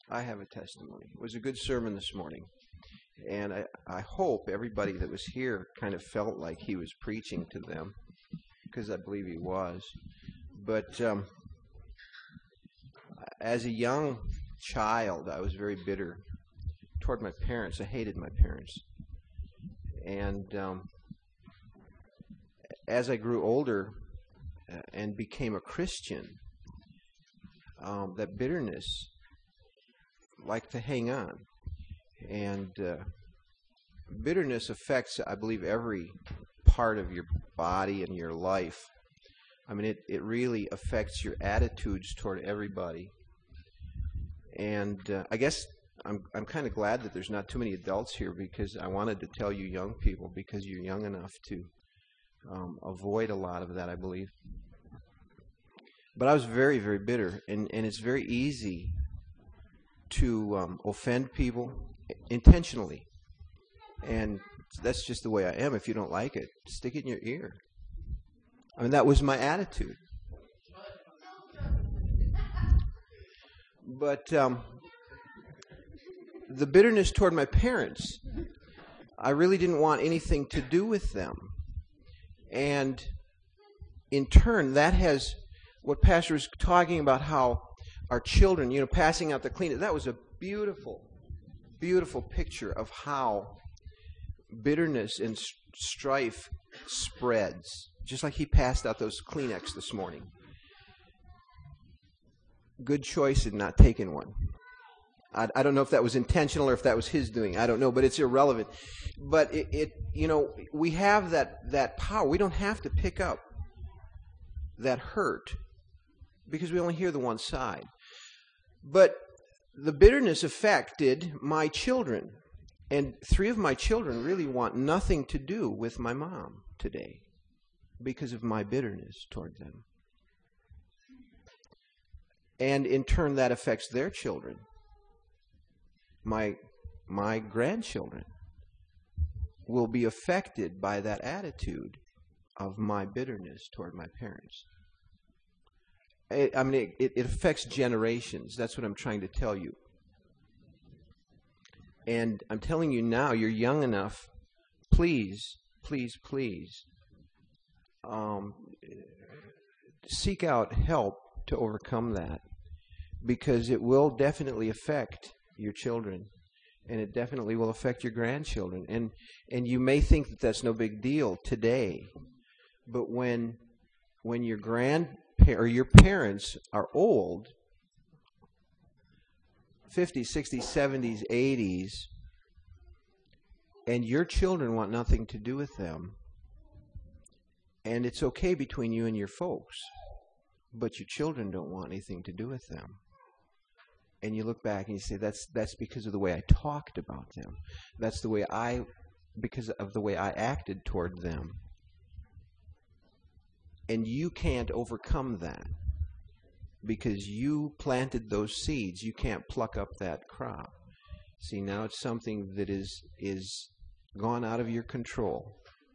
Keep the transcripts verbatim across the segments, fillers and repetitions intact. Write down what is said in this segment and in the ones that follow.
I have a testimony. It was a good sermon this morning. And I, I hope everybody that was here kind of felt like he was preaching to them, because I believe he was. But um, as a young child, I was very bitter toward my parents. I hated my parents. And um, as I grew older uh, and became a Christian, um, that bitterness liked to hang on. And uh, bitterness affects, I believe, every part of your body and your life. I mean, it, it really affects your attitudes toward everybody. And uh, I guess I'm I'm kind of glad that there's not too many adults here, because I wanted to tell you young people, because you're young enough to um, avoid a lot of that, I believe. But I was very, very bitter, and, and it's very easy to um, offend people intentionally. And that's just the way I am. If you don't like it, stick it in your ear. I mean, that was my attitude. But um, the bitterness toward my parents, I really didn't want anything to do with them. And in turn, that has, what Pastor was talking about, how our children, you know, passing out the clean, that was a beautiful, beautiful picture of how bitterness and strife spreads. Just like he passed out those Kleenex this morning. Good choice in not taking one. I, I don't know if that was intentional or if that was his doing. I don't know, but it's irrelevant. But it, it you know, we have that, that power. We don't have to pick up that hurt because we only hear the one side. But the bitterness affected my children. And three of my children really want nothing to do with my mom today because of my bitterness toward them. And in turn, that affects their children. My, my grandchildren will be affected by that attitude of my bitterness toward my parents. It, I mean, it, it affects generations. That's what I'm trying to tell you. And I'm telling you now, you're young enough, please, please, please, um, seek out help to overcome that, because it will definitely affect your children, and it definitely will affect your grandchildren. And and you may think that that's no big deal today, but when when your grand or your parents are old, fifties, sixties, seventies, eighties, and your children want nothing to do with them, and it's okay between you and your folks, but your children don't want anything to do with them. And you look back and you say, that's that's because of the way I talked about them. That's the way I, because of the way I acted toward them. And you can't overcome that because you planted those seeds. You can't pluck up that crop. See, now it's something that is is gone out of your control.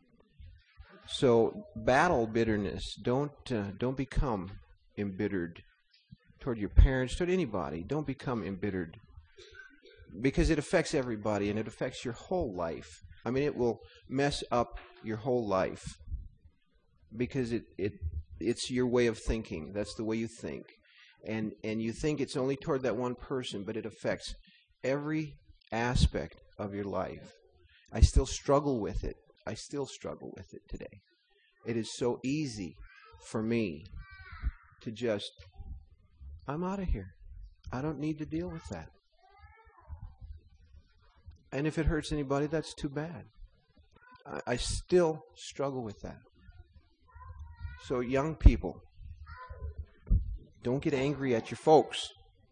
So battle bitterness. Don't uh, don't become embittered toward your parents, toward anybody. Don't become embittered, because it affects everybody and it affects your whole life. I mean, it will mess up your whole life because it, it it's your way of thinking. That's the way you think. And and you think it's only toward that one person, but it affects every aspect of your life. I still struggle with it. I still struggle with it today. It is so easy for me to just, I'm out of here. I don't need to deal with that. And if it hurts anybody, that's too bad. I, I still struggle with that. So young people, don't get angry at your folks.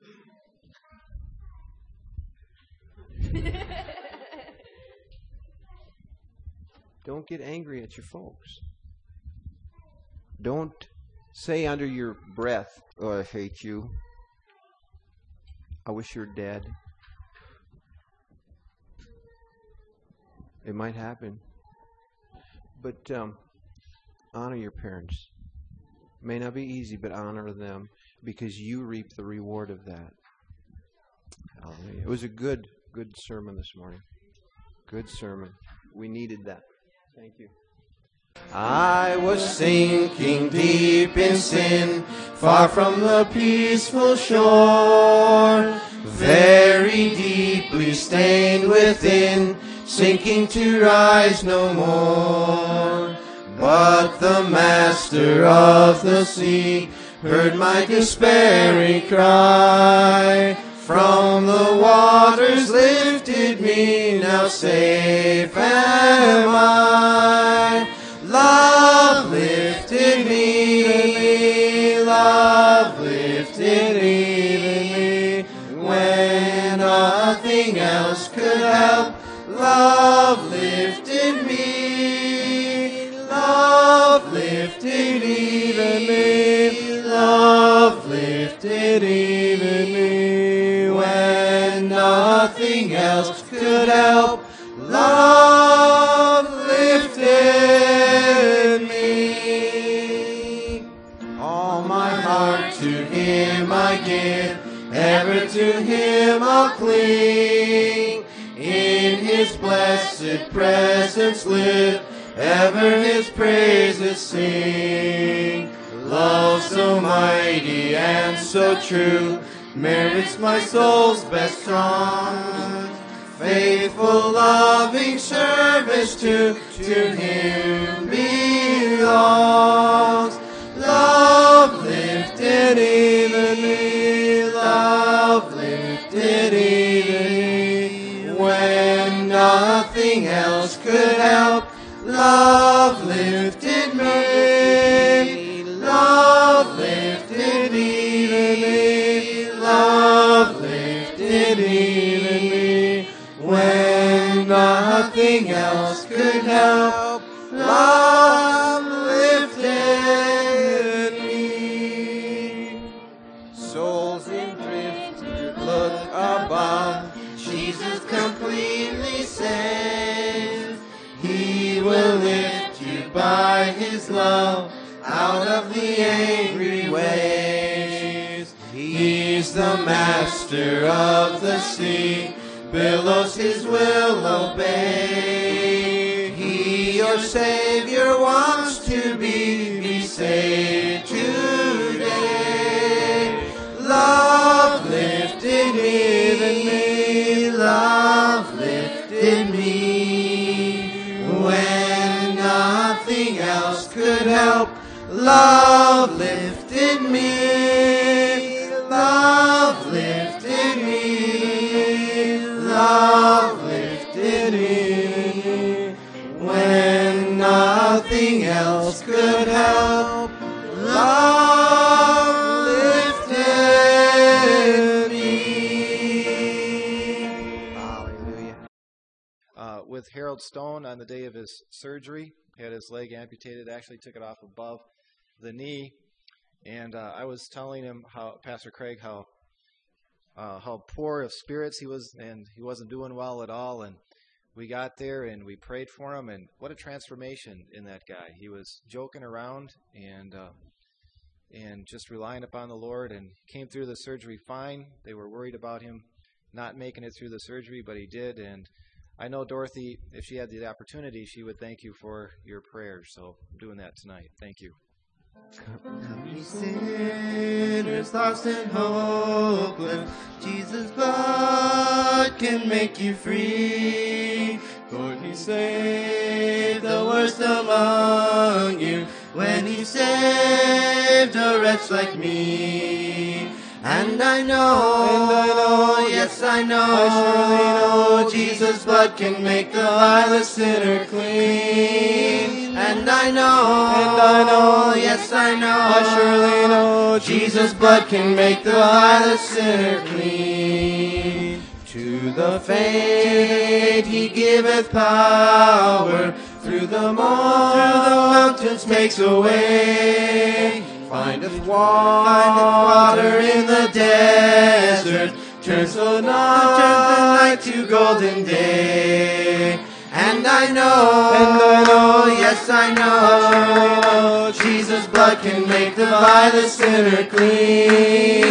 Don't get angry at your folks. Don't say under your breath, oh, I hate you. I wish you were dead. It might happen. But um, honor your parents. May not be easy, but honor them, because you reap the reward of that. Hallelujah. It was a good, good sermon this morning. Good sermon. We needed that. Thank you. I was sinking deep in sin, far from the peaceful shore, very deeply stained within, sinking to rise no more. But the master of the sea heard my despairing cry, from the waters lifted me, now safe am I. Love lifted me, love lifted even me, when nothing else could help. Love lifted me, love lifted even me, love lifted even me, when nothing else could help. Love lifted me. All my heart to Him I give, ever to Him I'll cling. In His blessed presence live, ever His praises sing. Love so mighty and so true merits my soul's best song. Faithful, loving service to, to Him belongs. Love lifted even me, love lifted even me, when nothing else could help. Love lifted me, love lifted even me, love lifted even me, when nothing else could help. Love lifted me. Souls in drift, look above, Jesus completely saved. He will lift you by His love out of the angry waves. He's the master of the sea, billows His will obey. He, your Savior, wants to be, be saved today. Love lifted even me, love lifted me, when nothing else could help. Love lifted me, love lifted me, love lifted me, when nothing else could help. Love lifted me. Hallelujah. Uh, with Harold Stone, on the day of his surgery, had his leg amputated, actually took it off above the knee, and uh, I was telling him, how Pastor Craig, how uh, how poor of spirits he was, and he wasn't doing well at all, and we got there and we prayed for him, and what a transformation in that guy. He was joking around and uh, and just relying upon the Lord, and came through the surgery fine. They were worried about him not making it through the surgery, but he did, and I know Dorothy, if she had the opportunity, she would thank you for your prayers. So I'm doing that tonight. Thank you. Come ye sinners, lost and hopeless, Jesus' blood can make you free. For He saved the worst among you, when He saved a wretch like me. And I know, and I know, yes I know, I surely know, Jesus' blood can make the vilest sinner clean. And I know, and I know, yes I know, I surely know, Jesus' blood can make the vilest sinner clean. To the faint He giveth power, through the mountains makes a way. Findeth water in the desert, turns the night to golden day. And I know, and I know, yes I know, Jesus' blood can make the vilest sinner clean.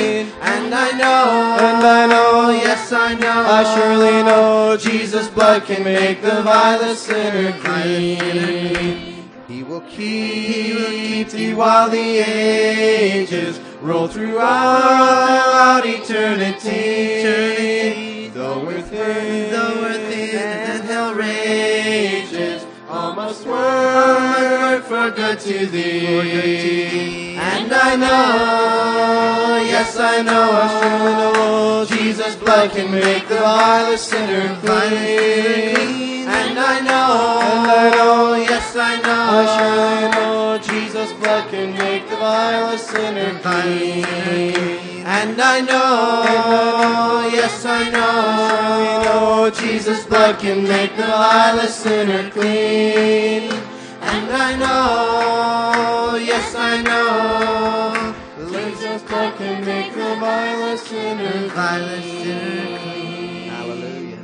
And I know, And I know, yes I know, I surely know, Jesus' blood can make the vilest sinner clean. He will keep, He will keep thee while the ages roll throughout eternity. Though earth burns, though earth is, and hell rages, all must work for good to thee. And I know, yes I know, I surely know, Jesus' blood can make the vilest sinner clean. And I know, and I know, yes I know, I surely know, Jesus' blood can make the vilest sinner clean. And I know, yes I know, Jesus' blood can make the vilest sinner clean. And I know, yes I know, Jesus' blood can make the vilest sinner clean. hallelujah.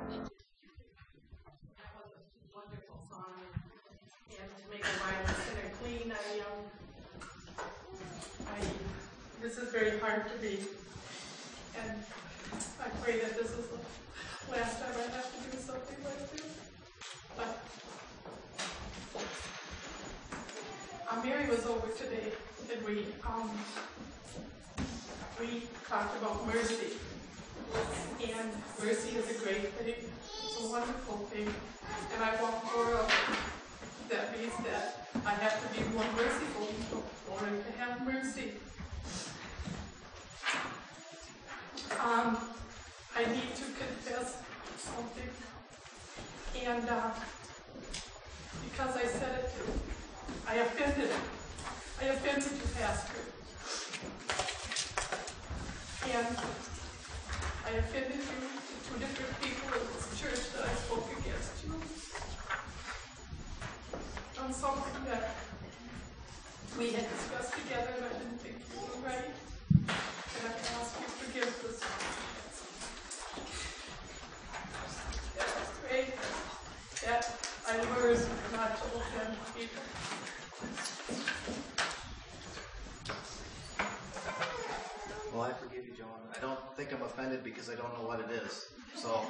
This is very hard to be, and I pray that this is the last time I have to do something like this. But uh, Mary was over today, and we um, we talked about mercy, and mercy is a great thing. It's a wonderful thing, and I want more of it. That means that I have to be more merciful in order to have mercy. Um, I need to confess something, and uh, because I said it, I offended I offended you, Pastor, and I offended you to two different people in this church that I spoke against you on something that we had discussed together, and I didn't think you were right. And I ask you forgiveness. I pray that I learn not to offend people. Well, I forgive you, Joan. I don't think I'm offended because I don't know what it is. So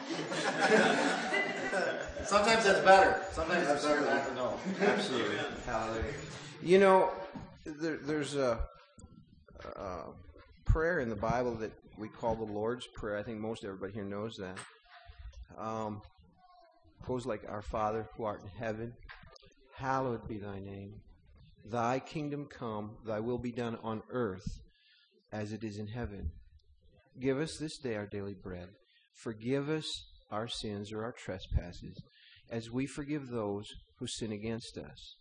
sometimes that's better. Sometimes it's better not to know. Absolutely. Hallelujah. You know, there, there's a, a prayer in the Bible that we call the Lord's Prayer. I think most everybody here knows that. Um, goes like, Our Father who art in heaven, hallowed be thy name. Thy kingdom come, thy will be done on earth as it is in heaven. Give us this day our daily bread. Forgive us our sins or our trespasses, as we forgive those who sin against us.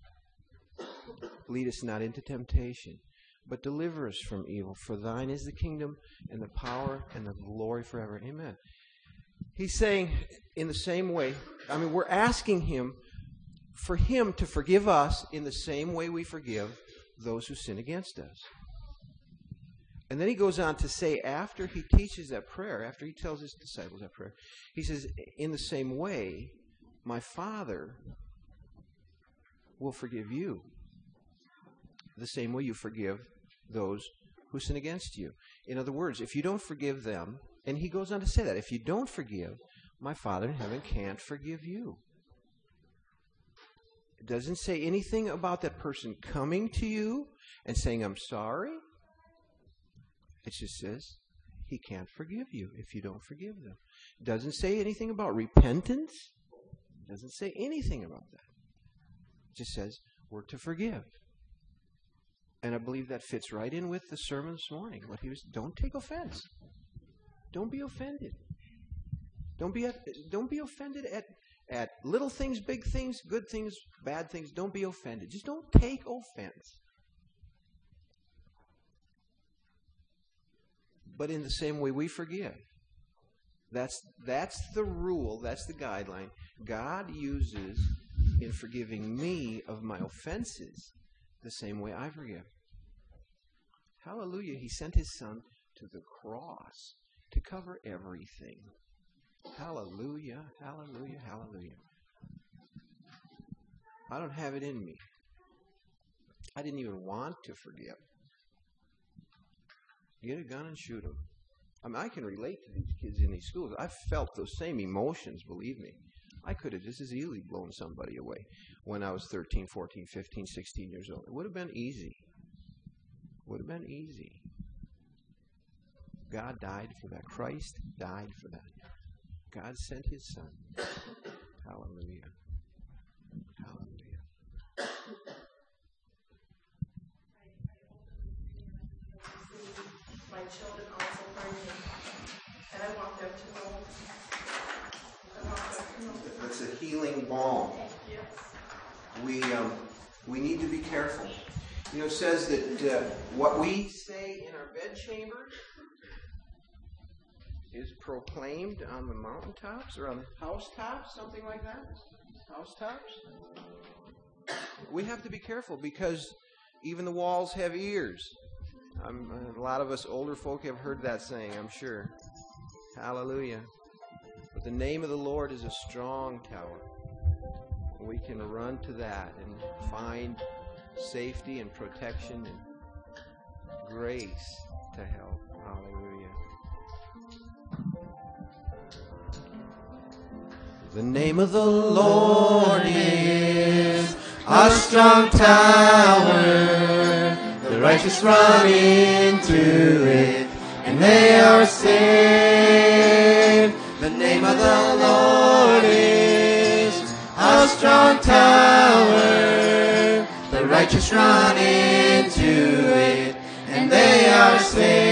Lead us not into temptation, but deliver us from evil. For thine is the kingdom and the power and the glory forever. Amen. He's saying in the same way, I mean, we're asking him for him to forgive us in the same way we forgive those who sin against us. And then he goes on to say, after he teaches that prayer, after he tells his disciples that prayer, he says, in the same way, my Father will forgive you. The same way you forgive those who sin against you. In other words, if you don't forgive them, and he goes on to say that, if you don't forgive, my Father in heaven can't forgive you. It doesn't say anything about that person coming to you and saying, I'm sorry. It just says he can't forgive you if you don't forgive them. It doesn't say anything about repentance. It doesn't say anything about that. It just says we're to forgive. And I believe that fits right in with the sermon this morning. What he was, don't take offense. Don't be offended. Don't be don't be offended at, at little things, big things, good things, bad things. Don't be offended. Just don't take offense. But in the same way we forgive. That's that's the rule, that's the guideline God uses in forgiving me of my offenses the same way I forgive. Hallelujah. He sent his Son to the cross to cover everything. Hallelujah, hallelujah, hallelujah. I don't have it in me. I didn't even want to forgive. Get a gun and shoot them. I mean, I can relate to these kids in these schools. I've felt those same emotions, believe me. I could have just as easily blown somebody away when I was thirteen, fourteen, fifteen, sixteen years old. It would have been easy. Would have been easy. God died for that. Christ died for that. God sent His Son. Hallelujah. Hallelujah. My children also pray me, and I want them to know. I want them to know. It's a healing balm. Yes. We um, we need to be careful. You know, it says that uh, what we say in our bedchambers is proclaimed on the mountaintops or on the housetops, something like that. Housetops. We have to be careful because even the walls have ears. I'm, a lot of us older folk have heard that saying, I'm sure. Hallelujah. But the name of the Lord is a strong tower. We can run to that and find safety and protection and grace to help. Hallelujah. The name of the Lord is a strong tower. The righteous run into it, and they are saved. The name of the Lord is a strong tower. The righteous run into it, and they are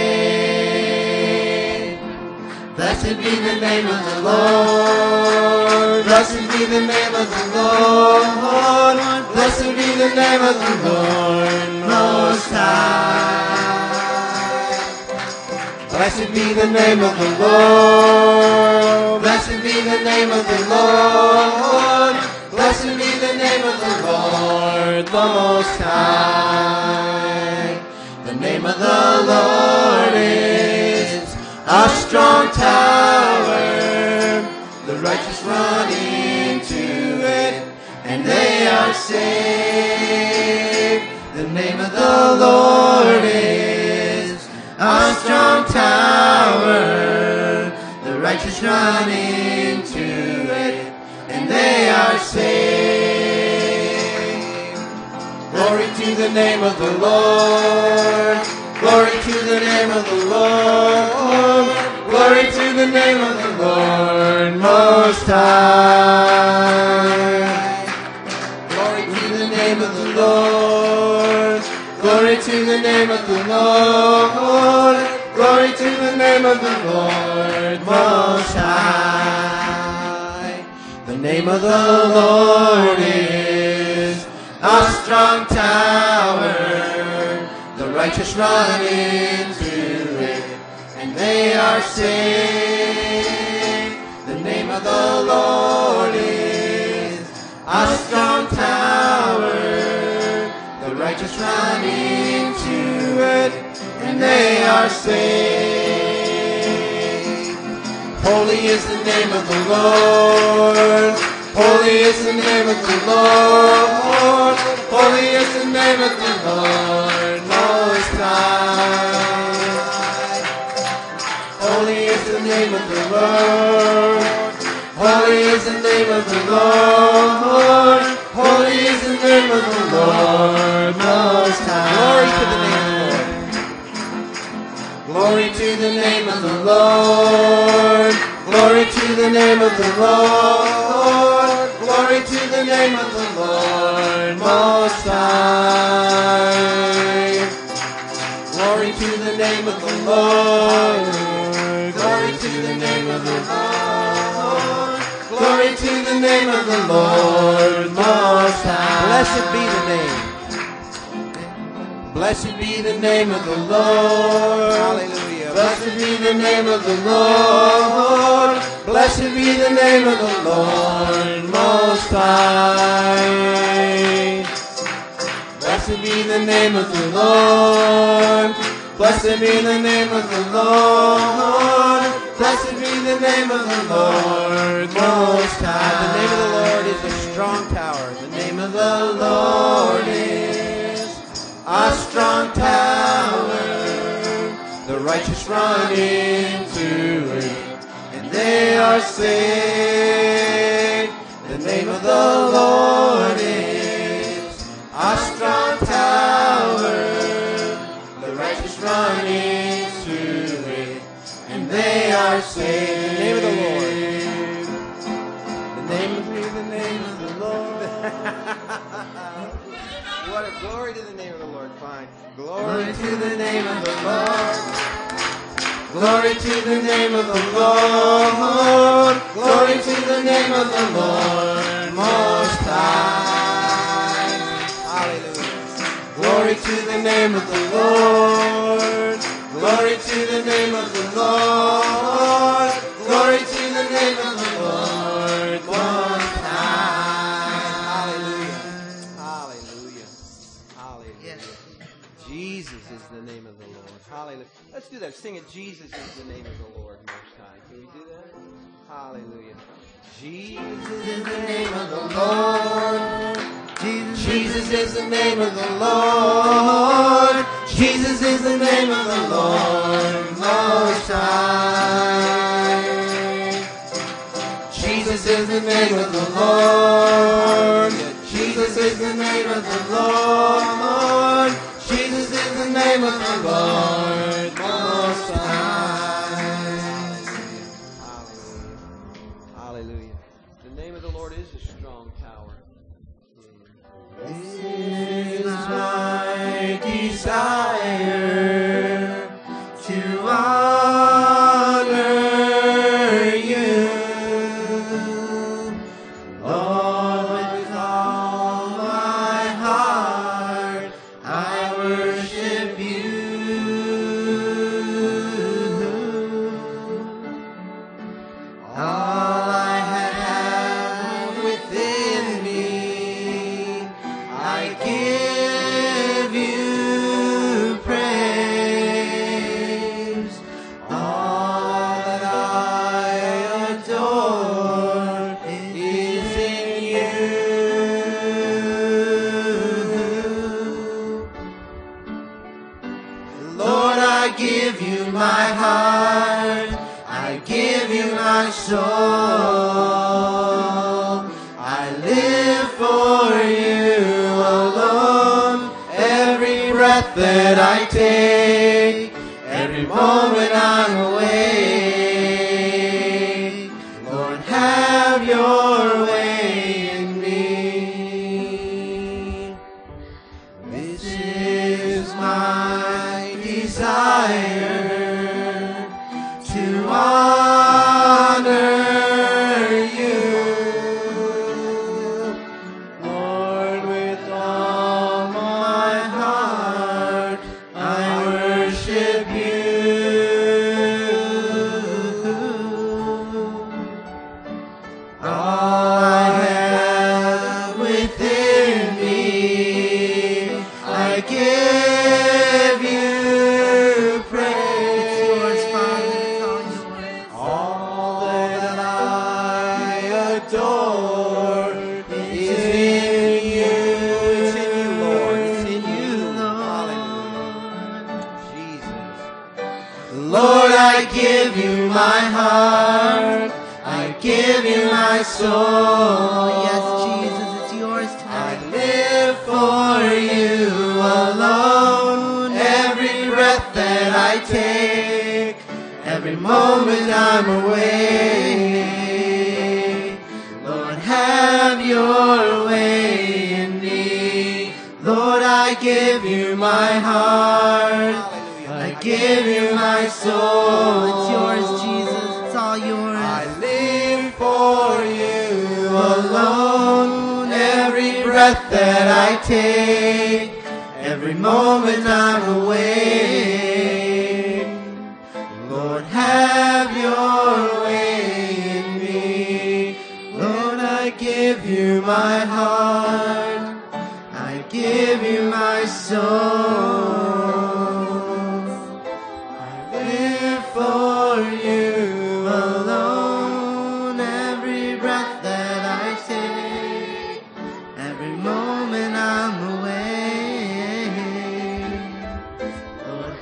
saved. Blessed be the name of the Lord. Blessed be the name of the Lord. Blessed be the name of the Lord Most High. Blessed be the name of the Lord. Blessed be the name of the Lord. Blessed be the name of the Lord Most High. The name of the Lord is a strong tower. The righteous run into it, and they are saved. The name of the Lord is a strong tower. The righteous run into it, and they are saved. Glory to the name of the Lord. Glory to the name of the Lord. Glory to the name of the Lord Most High. Glory to the name of the Lord. Glory to the name of the Lord. Glory to the name of the Lord Most High. The name of the Lord is a strong tower. The righteous run into it, and they are saved. The name of the Lord is a strong tower. The righteous run into it, and they are saved. Holy is the name of the Lord. Holy is the name of the Lord. Holy is the name of the Lord Most High. Holy is the name of the Lord. Holy is the name of the Lord. Holy is the name of the Lord Most High. Glory to the name of the Lord. Glory to the name of the Lord. Glory to the name of the Lord Most High. Glory to the name of the Lord. Glory to the name of the Lord. Glory to the name of the Lord Most High. Blessed be the name. Blessed be the name of the Lord. Hallelujah. Blessed be the name of the Lord. Blessed be the name of the Lord Most High. Blessed be the name of the Lord. Blessed be the name of the Lord. Blessed be the name of the Lord Most High. The name of the Lord is a strong tower. The name of the Lord is a strong tower. The righteous run into it, and they are saved. The name of the Lord is our strong tower. The righteous run into it, and they are saved. The name of the Lord. The name of me, the name of the Lord. What a glory to the name of the Lord. Fine. Glory Glory. to the name of the Lord. Glory to the name of the Lord. Glory to the name of the Lord Most High. Hallelujah. Glory to the name of the Lord. Glory to the name of the Lord. Glory to the name of the Lord Most High. Hallelujah. Hallelujah. Hallelujah. Jesus is the name of the Lord. Hallelujah. Let's do that. Sing it. Jesus is the name of the Lord Most High. Can we do that? Hallelujah. Jesus is the name of the Lord. Jesus is the name of the Lord. Jesus is the name of the Lord Most High. Jesus is the name of the Lord. Jesus is the name of the Lord. Jesus is the name of the Lord Most High. Hallelujah. Hallelujah. The name of the Lord is a strong tower. This is my desire to honor you, Lord, with all my heart. I worship you. All I have within me, I give you praise. All that I adore is in you. Lord, I give you my heart. I give you my soul. I live for you alone. Every breath that I take, every moment I'm awake. Lord, have your way in me. This is my desire to honor you, Lord, with all my heart. I worship you. All I have within me, I give you praise. All that I adore is in you. It's in you, Lord. It's in you. Hallelujah. Jesus. Lord, I give you my heart. I give you my soul. Yes, Jesus, it's yours tonight. I live for you alone. Every breath that I take, every moment I'm awake. Lord, have your way in me. Lord, I give you my heart. I give you my soul. It's yours, Jesus. It's all yours. I live for you alone. Every breath that I take, every moment I'm awake. Lord, have your way in me. Lord, I give you my heart. I give you my soul. I live for you alone. Every breath that I take, every moment I'm awake. Lord,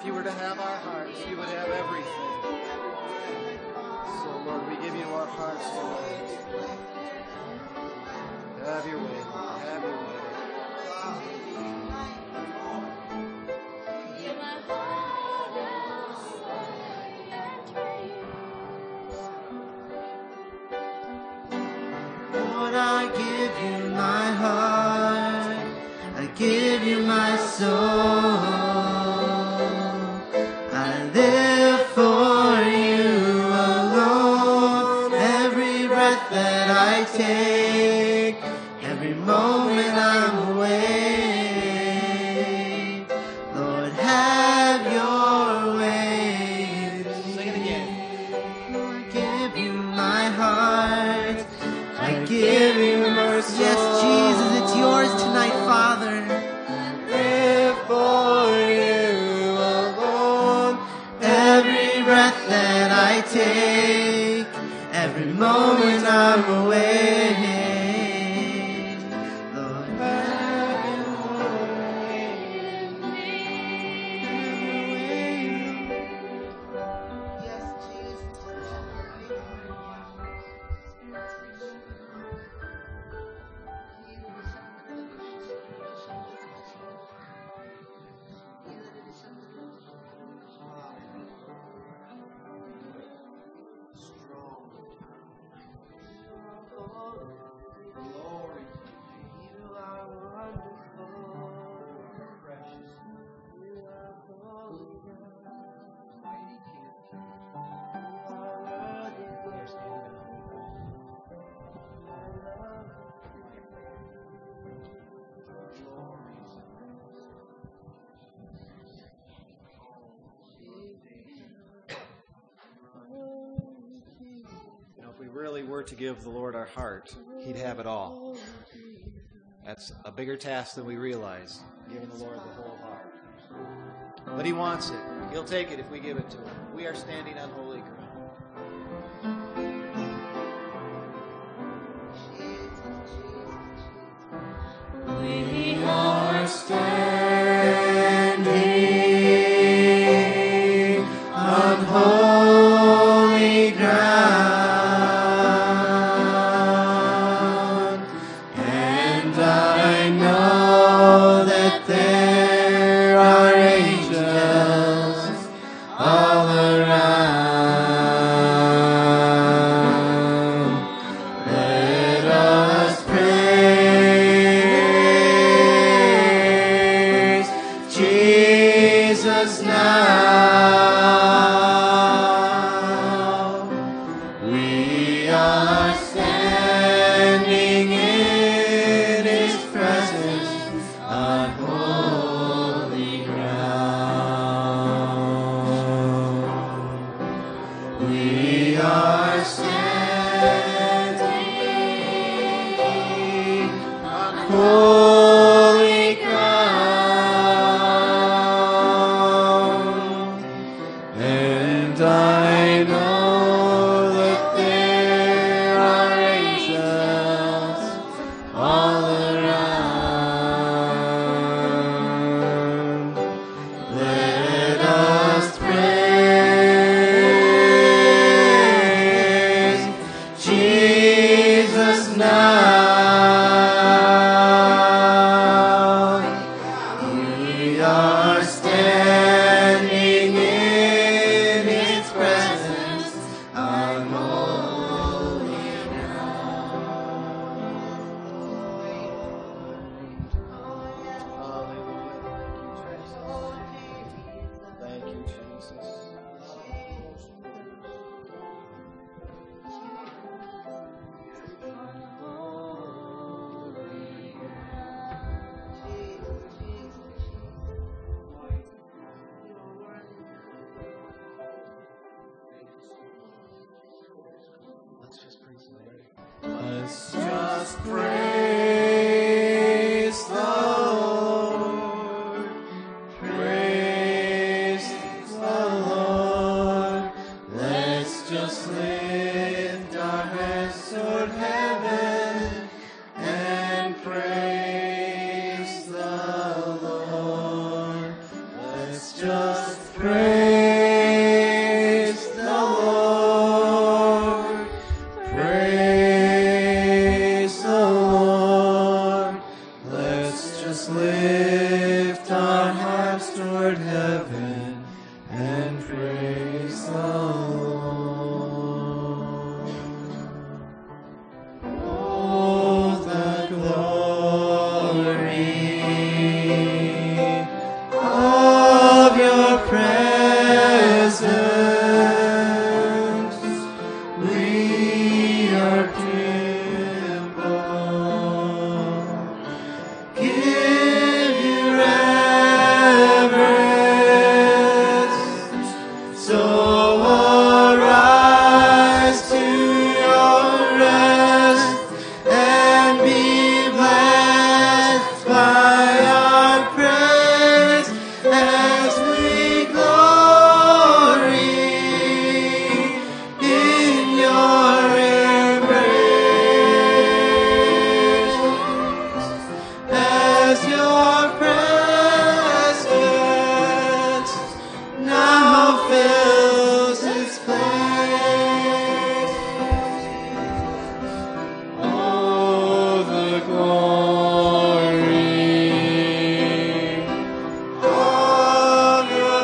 if you were to have our hearts, you would have everything. So, Lord, we give you our hearts tonight. Have your way, Lord. Have your way. Lord, I give you my heart, I give you my soul, I live for you alone. Every breath that I take, every moment I'm awake, Lord, have your way. Sing it again. I give you my heart, I give you my soul. Yes, Jesus, it's yours tonight, Father. Live for you alone. Every breath that I take, every moment I'm awake, Lord, have your way in me. Yes, Jesus. Glory, you are wonderful, precious. You are holy God, mighty King. You are worthy, yes, I love you. Glory. You know, if we really were to give the Lord our heart, He'd have it all. That's a bigger task than we realize, giving the Lord the whole heart. But He wants it. He'll take it if we give it to Him. We are standing on holy ground. We are standing on holy ground, and I know that there are angels all around. Let us praise Jesus now. We are standing in His presence on holy ground. We are standing on holy ground, and I know that there are angels all around. Let us praise Jesus now. We are standing in His presence on holy Thank you, Jesus. Let's just praise the Lord. Let's just praise the Lord. Praise the Lord. Let's just lift our hands toward heaven and praise the Lord. Let's just praise the Lord. Praise the Lord. Let's just lift our hearts toward heaven and praise the Lord. Oh, the glory of your presence. We are temple. Give you reverence. So arise to your rest and be blessed by our praise as we glory in your embrace, as your presence now fills this place. Oh, the glory of your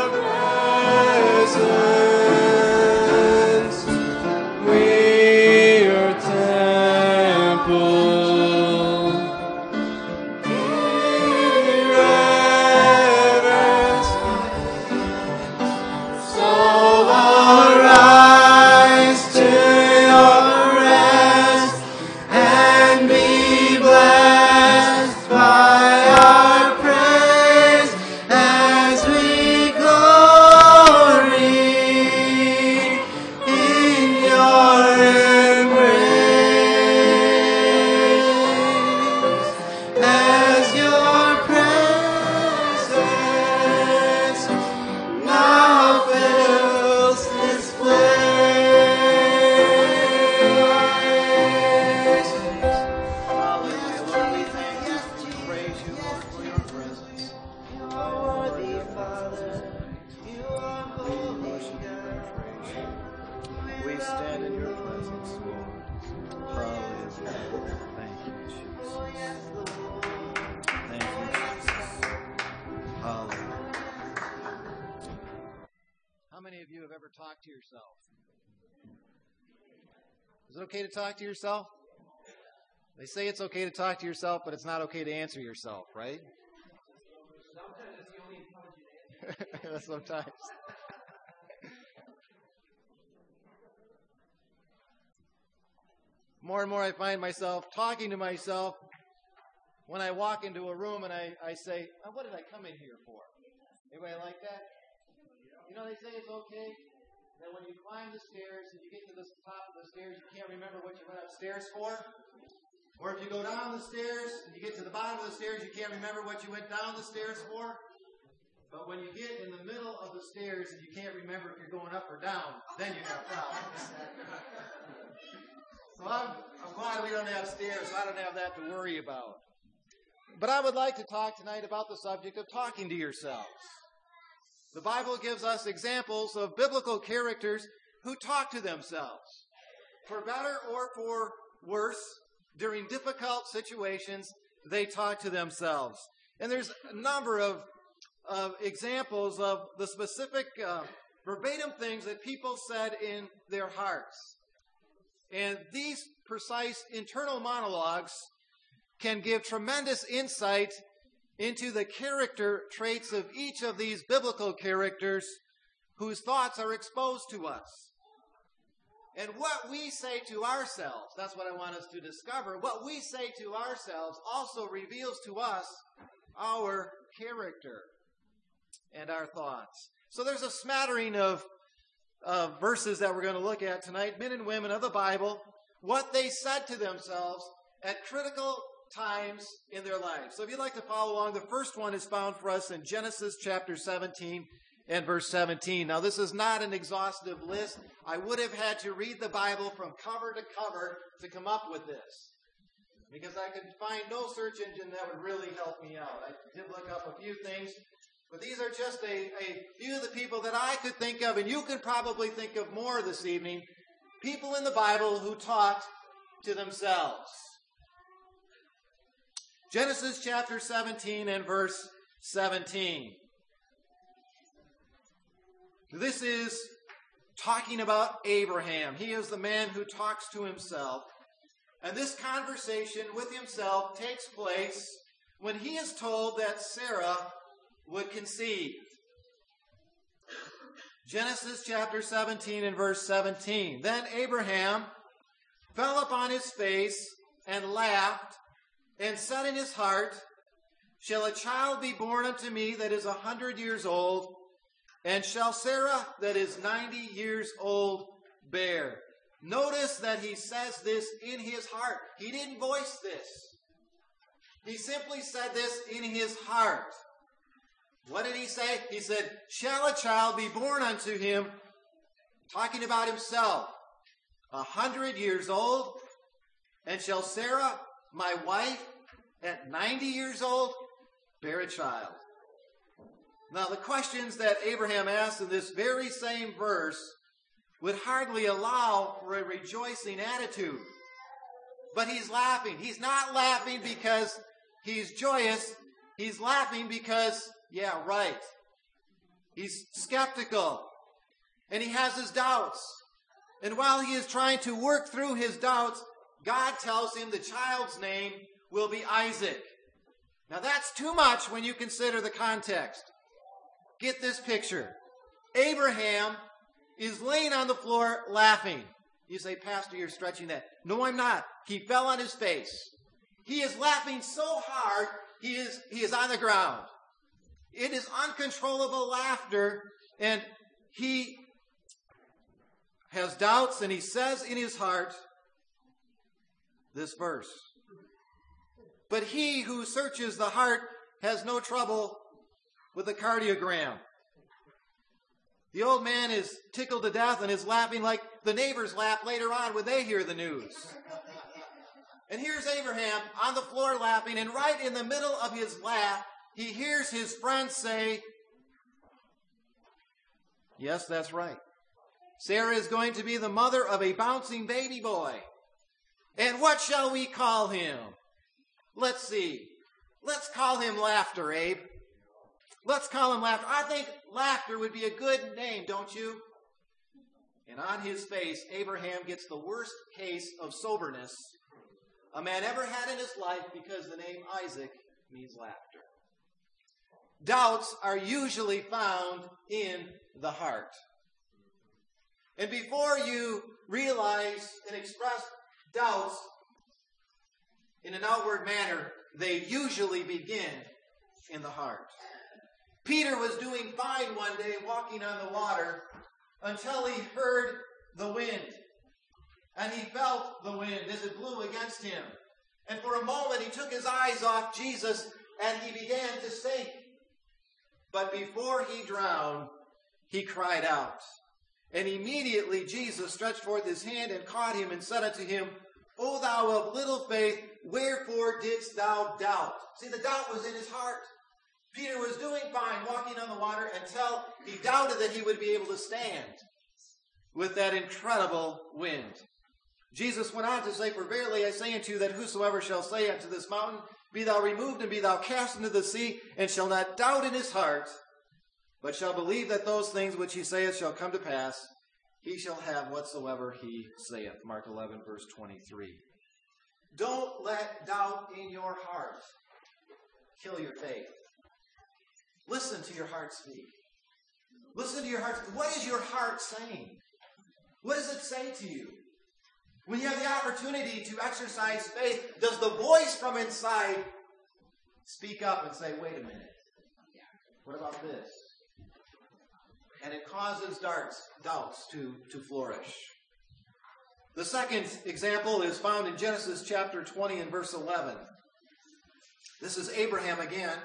presence. We are temple. Give reverence. So arise to your rest and be blessed by our praise as we glory in your embrace, as your presence now fills this place. Hallelujah. Lord, we thank you. We praise you, Lord, for your presence. You are worthy, Father. You are holy, God. We stand in your presence, Lord. Hallelujah. Thank you, Jesus. Thank you, Jesus. Hallelujah. How many of you have ever talked to yourself? Is it okay to talk to yourself? They say it's okay to talk to yourself, but it's not okay to answer yourself, right? Sometimes. More and more I find myself talking to myself when I walk into a room and I, I say, oh, what did I come in here for? Anybody like that? You know, they say it's okay that when you climb the stairs and you get to the top of the stairs, you can't remember what you went upstairs for. Or if you go down the stairs and you get to the bottom of the stairs, you can't remember what you went down the stairs for. But when you get in the middle of the stairs and you can't remember if you're going up or down, then you have problems. So I'm, I'm glad we don't have stairs, so I don't have that to worry about. But I would like to talk tonight about the subject of talking to yourselves. The Bible gives us examples of biblical characters who talk to themselves. For better or for worse, during difficult situations, they talk to themselves. And there's a number of, of examples of the specific uh, verbatim things that people said in their hearts. And these precise internal monologues can give tremendous insight into the character traits of each of these biblical characters whose thoughts are exposed to us. And what we say to ourselves, that's what I want us to discover, what we say to ourselves also reveals to us our character and our thoughts. So there's a smattering of, of verses that we're going to look at tonight, men and women of the Bible, what they said to themselves at critical times in their lives. So if you'd like to follow along, the first one is found for us in Genesis chapter seventeen and verse seventeen. Now this is not an exhaustive list. I would have had to read the Bible from cover to cover to come up with this, because I could find no search engine that would really help me out. I did look up a few things, But these are just a, a few of the people that I could think of, and you could probably think of more this evening. People in the Bible who talked to themselves. Genesis chapter seventeen and verse seventeen. This is talking about Abraham. He is the man who talks to himself. And this conversation with himself takes place when he is told that Sarah would conceive. Genesis chapter seventeen and verse seventeen. Then Abraham fell upon his face and laughed and said in his heart, shall a child be born unto me that is a hundred years old? And shall Sarah that is ninety years old bear? Notice that he says this in his heart. He didn't voice this. He simply said this in his heart. What did he say? He said, shall a child be born unto him? Talking about himself. A hundred years old. And shall Sarah, my wife, at ninety years old, bear a child? Now, the questions that Abraham asked in this very same verse would hardly allow for a rejoicing attitude. But he's laughing. He's not laughing because he's joyous. He's laughing because, yeah, right. He's skeptical. And he has his doubts. And while he is trying to work through his doubts, God tells him the child's name will be Isaac. Now, that's too much when you consider the context. Get this picture. Abraham is laying on the floor laughing. You say, Pastor, you're stretching that. No, I'm not. He fell on his face. He is laughing so hard, he is, he is on the ground. It is uncontrollable laughter, and he has doubts, and he says in his heart this verse. But he who searches the heart has no trouble with the cardiogram. The old man is tickled to death and is laughing like the neighbors laugh later on when they hear the news. And here's Abraham on the floor laughing, and right in the middle of his laugh, he hears his friend say, yes, that's right. Sarah is going to be the mother of a bouncing baby boy. And what shall we call him? Let's see. Let's call him Laughter, Abe. Let's call him Laughter. I think Laughter would be a good name, don't you? And on his face, Abraham gets the worst case of soberness a man ever had in his life, because the name Isaac means laughter. Doubts are usually found in the heart. And before you realize and express doubts in an outward manner, they usually begin in the heart. Peter was doing fine one day walking on the water until he heard the wind. And he felt the wind as it blew against him. And for a moment he took his eyes off Jesus and he began to sink. But before he drowned, he cried out. And immediately Jesus stretched forth his hand and caught him and said unto him, O thou of little faith, wherefore didst thou doubt? See, the doubt was in his heart. Peter was doing fine walking on the water until he doubted that he would be able to stand with that incredible wind. Jesus went on to say, For verily I say unto you that whosoever shall say unto this mountain, Be thou removed and be thou cast into the sea, and shall not doubt in his heart, but shall believe that those things which he saith shall come to pass, he shall have whatsoever he saith. Mark eleven, verse twenty-three. Don't let doubt in your heart kill your faith. Listen to your heart speak. Listen to your heart. What is your heart saying? What does it say to you? When you have the opportunity to exercise faith, does the voice from inside speak up and say, wait a minute, what about this? And it causes darts, doubts to, to flourish. The second example is found in Genesis chapter twenty and verse eleven. This is Abraham again.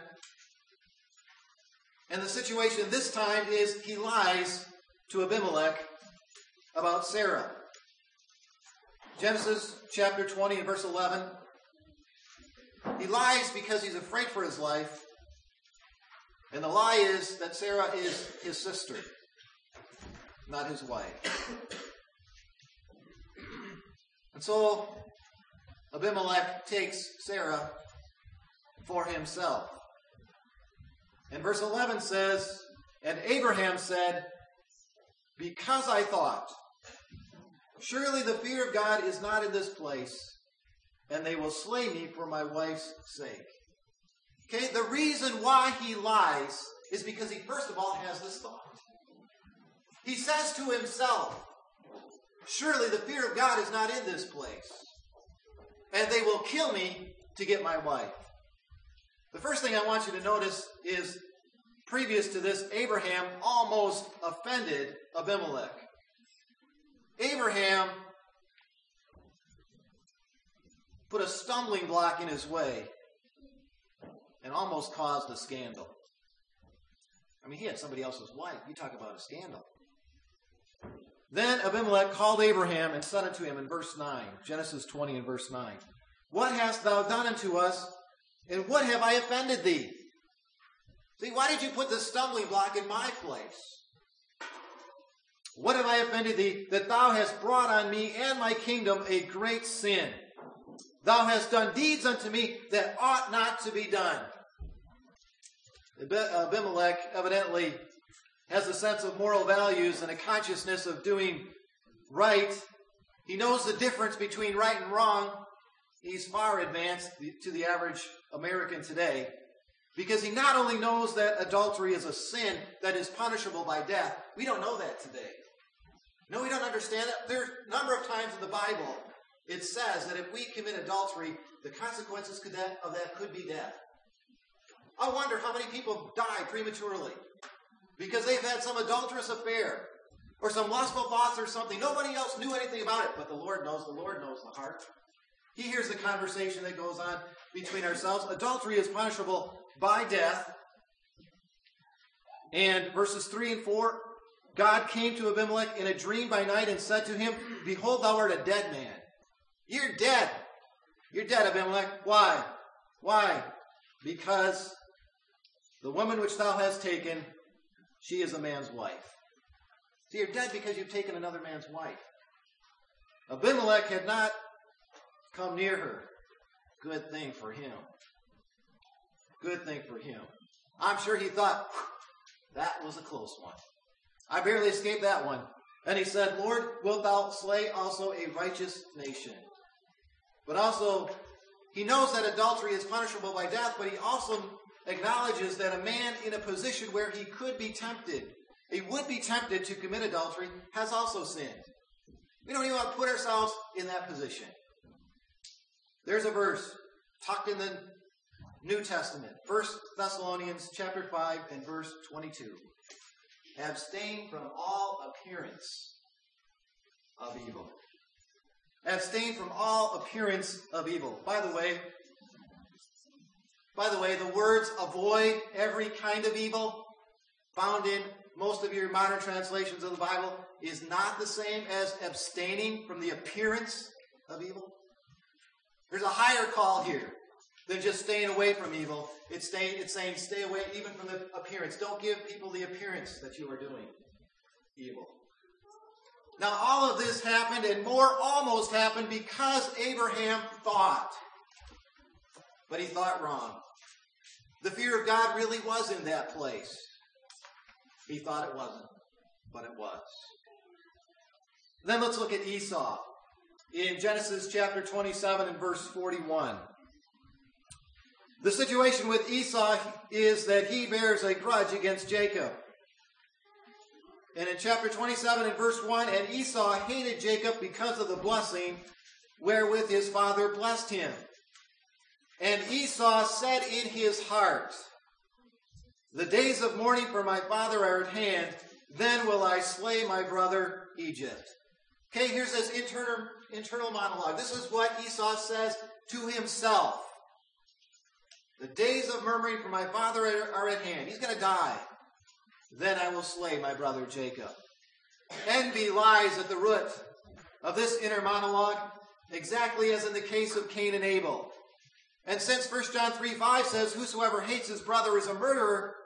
And the situation this time is he lies to Abimelech about Sarah. Genesis chapter twenty and verse eleven. He lies because he's afraid for his life. And the lie is that Sarah is his sister, not his wife. And so Abimelech takes Sarah for himself. And verse eleven says, and Abraham said, because I thought, surely the fear of God is not in this place, and they will slay me for my wife's sake. Okay, the reason why he lies is because he first of all has this thought. He says to himself, surely the fear of God is not in this place, and they will kill me to get my wife. The first thing I want you to notice is, previous to this, Abraham almost offended Abimelech. Abraham put a stumbling block in his way and almost caused a scandal. I mean, he had somebody else's wife. You talk about a scandal. Then Abimelech called Abraham and said unto him in verse nine, Genesis twenty and verse nine, what hast thou done unto us, and what have I offended thee? See, why did you put this stumbling block in my place? What have I offended thee, that thou hast brought on me and my kingdom a great sin? Thou hast done deeds unto me that ought not to be done. Abimelech evidently has a sense of moral values and a consciousness of doing right. He knows the difference between right and wrong. He's far advanced to the average American today, because he not only knows that adultery is a sin that is punishable by death. We don't know that today. No, we don't understand it. There are a number of times in the Bible it says that if we commit adultery, the consequences could that, of that could be death. I wonder how many people die prematurely because they've had some adulterous affair or some lustful thoughts or something. Nobody else knew anything about it, but the Lord knows. The Lord knows the heart. He hears the conversation that goes on between ourselves. Adultery is punishable by death. And verses three and four, God came to Abimelech in a dream by night and said to him, behold, thou art a dead man. You're dead. You're dead, Abimelech. Why? Why? Because the woman which thou hast taken, she is a man's wife. So you're dead because you've taken another man's wife. Abimelech had not come near her. Good thing for him. Good thing for him. I'm sure he thought, that was a close one. I barely escaped that one. And he said, Lord, wilt thou slay also a righteous nation? But also, he knows that adultery is punishable by death, but he also acknowledges that a man in a position where he could be tempted, he would be tempted to commit adultery, has also sinned. We don't even want to put ourselves in that position. There's a verse tucked in the New Testament, First Thessalonians chapter five and verse twenty-two. Abstain from all appearance of evil. Abstain from all appearance of evil. By the way, by the way, the words avoid every kind of evil found in most of your modern translations of the Bible is not the same as abstaining from the appearance of evil. There's a higher call here than just staying away from evil. It's, stay, it's saying stay away even from the appearance. Don't give people the appearance that you are doing evil. Now, all of this happened and more almost happened because Abraham thought. But he thought wrong. The fear of God really was in that place. He thought it wasn't, but it was. Then let's look at Esau. In Genesis chapter twenty-seven and verse forty-one. The situation with Esau is that he bears a grudge against Jacob. And in chapter twenty-seven and verse one, and Esau hated Jacob because of the blessing wherewith his father blessed him. And Esau said in his heart, the days of mourning for my father are at hand, then will I slay my brother Egypt. Okay, here's this internal, internal monologue. This is what Esau says to himself. The days of murmuring for my father are at hand. He's going to die. Then I will slay my brother Jacob. Envy lies at the root of this inner monologue, exactly as in the case of Cain and Abel. And since First John three five says, whosoever hates his brother is a murderer,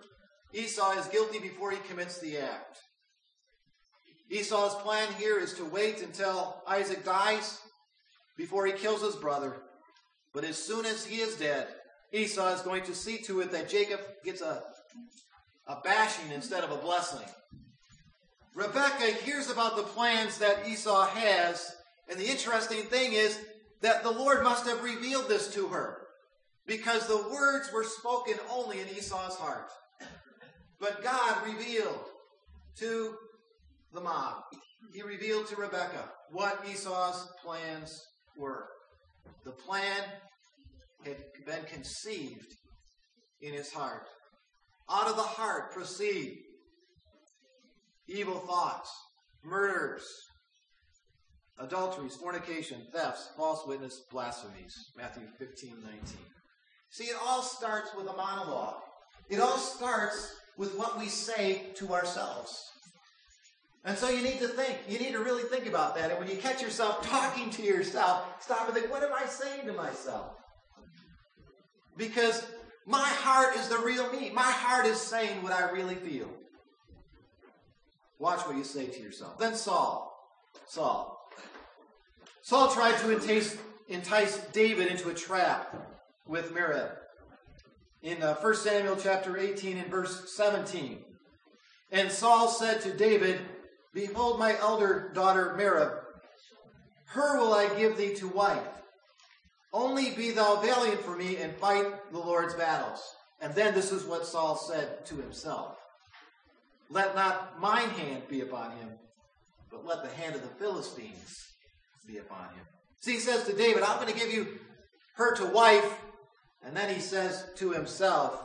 Esau is guilty before he commits the act. Esau's plan here is to wait until Isaac dies before he kills his brother. But as soon as he is dead, Esau is going to see to it that Jacob gets a, a bashing instead of a blessing. Rebekah hears about the plans that Esau has, and the interesting thing is that the Lord must have revealed this to her, because the words were spoken only in Esau's heart. But God revealed to the mom, he revealed to Rebekah what Esau's plans were. The plan had been conceived in his heart. Out of the heart proceed evil thoughts, murders, adulteries, fornication, thefts, false witness, blasphemies. Matthew fifteen nineteen. See, it all starts with a monologue. It all starts with what we say to ourselves. And so you need to think. You need to really think about that. And when you catch yourself talking to yourself, stop and think, what am I saying to myself? Because my heart is the real me. My heart is saying what I really feel. Watch what you say to yourself. Then Saul. Saul. Saul tried to entice, entice David into a trap with Merab. In uh, First Samuel chapter eighteen and verse seventeen. And Saul said to David, behold my elder daughter Merab, her will I give thee to wife. Only be thou valiant for me and fight the Lord's battles. And then this is what Saul said to himself. Let not mine hand be upon him, but let the hand of the Philistines be upon him. See, he says to David, I'm going to give you her to wife. And then he says to himself,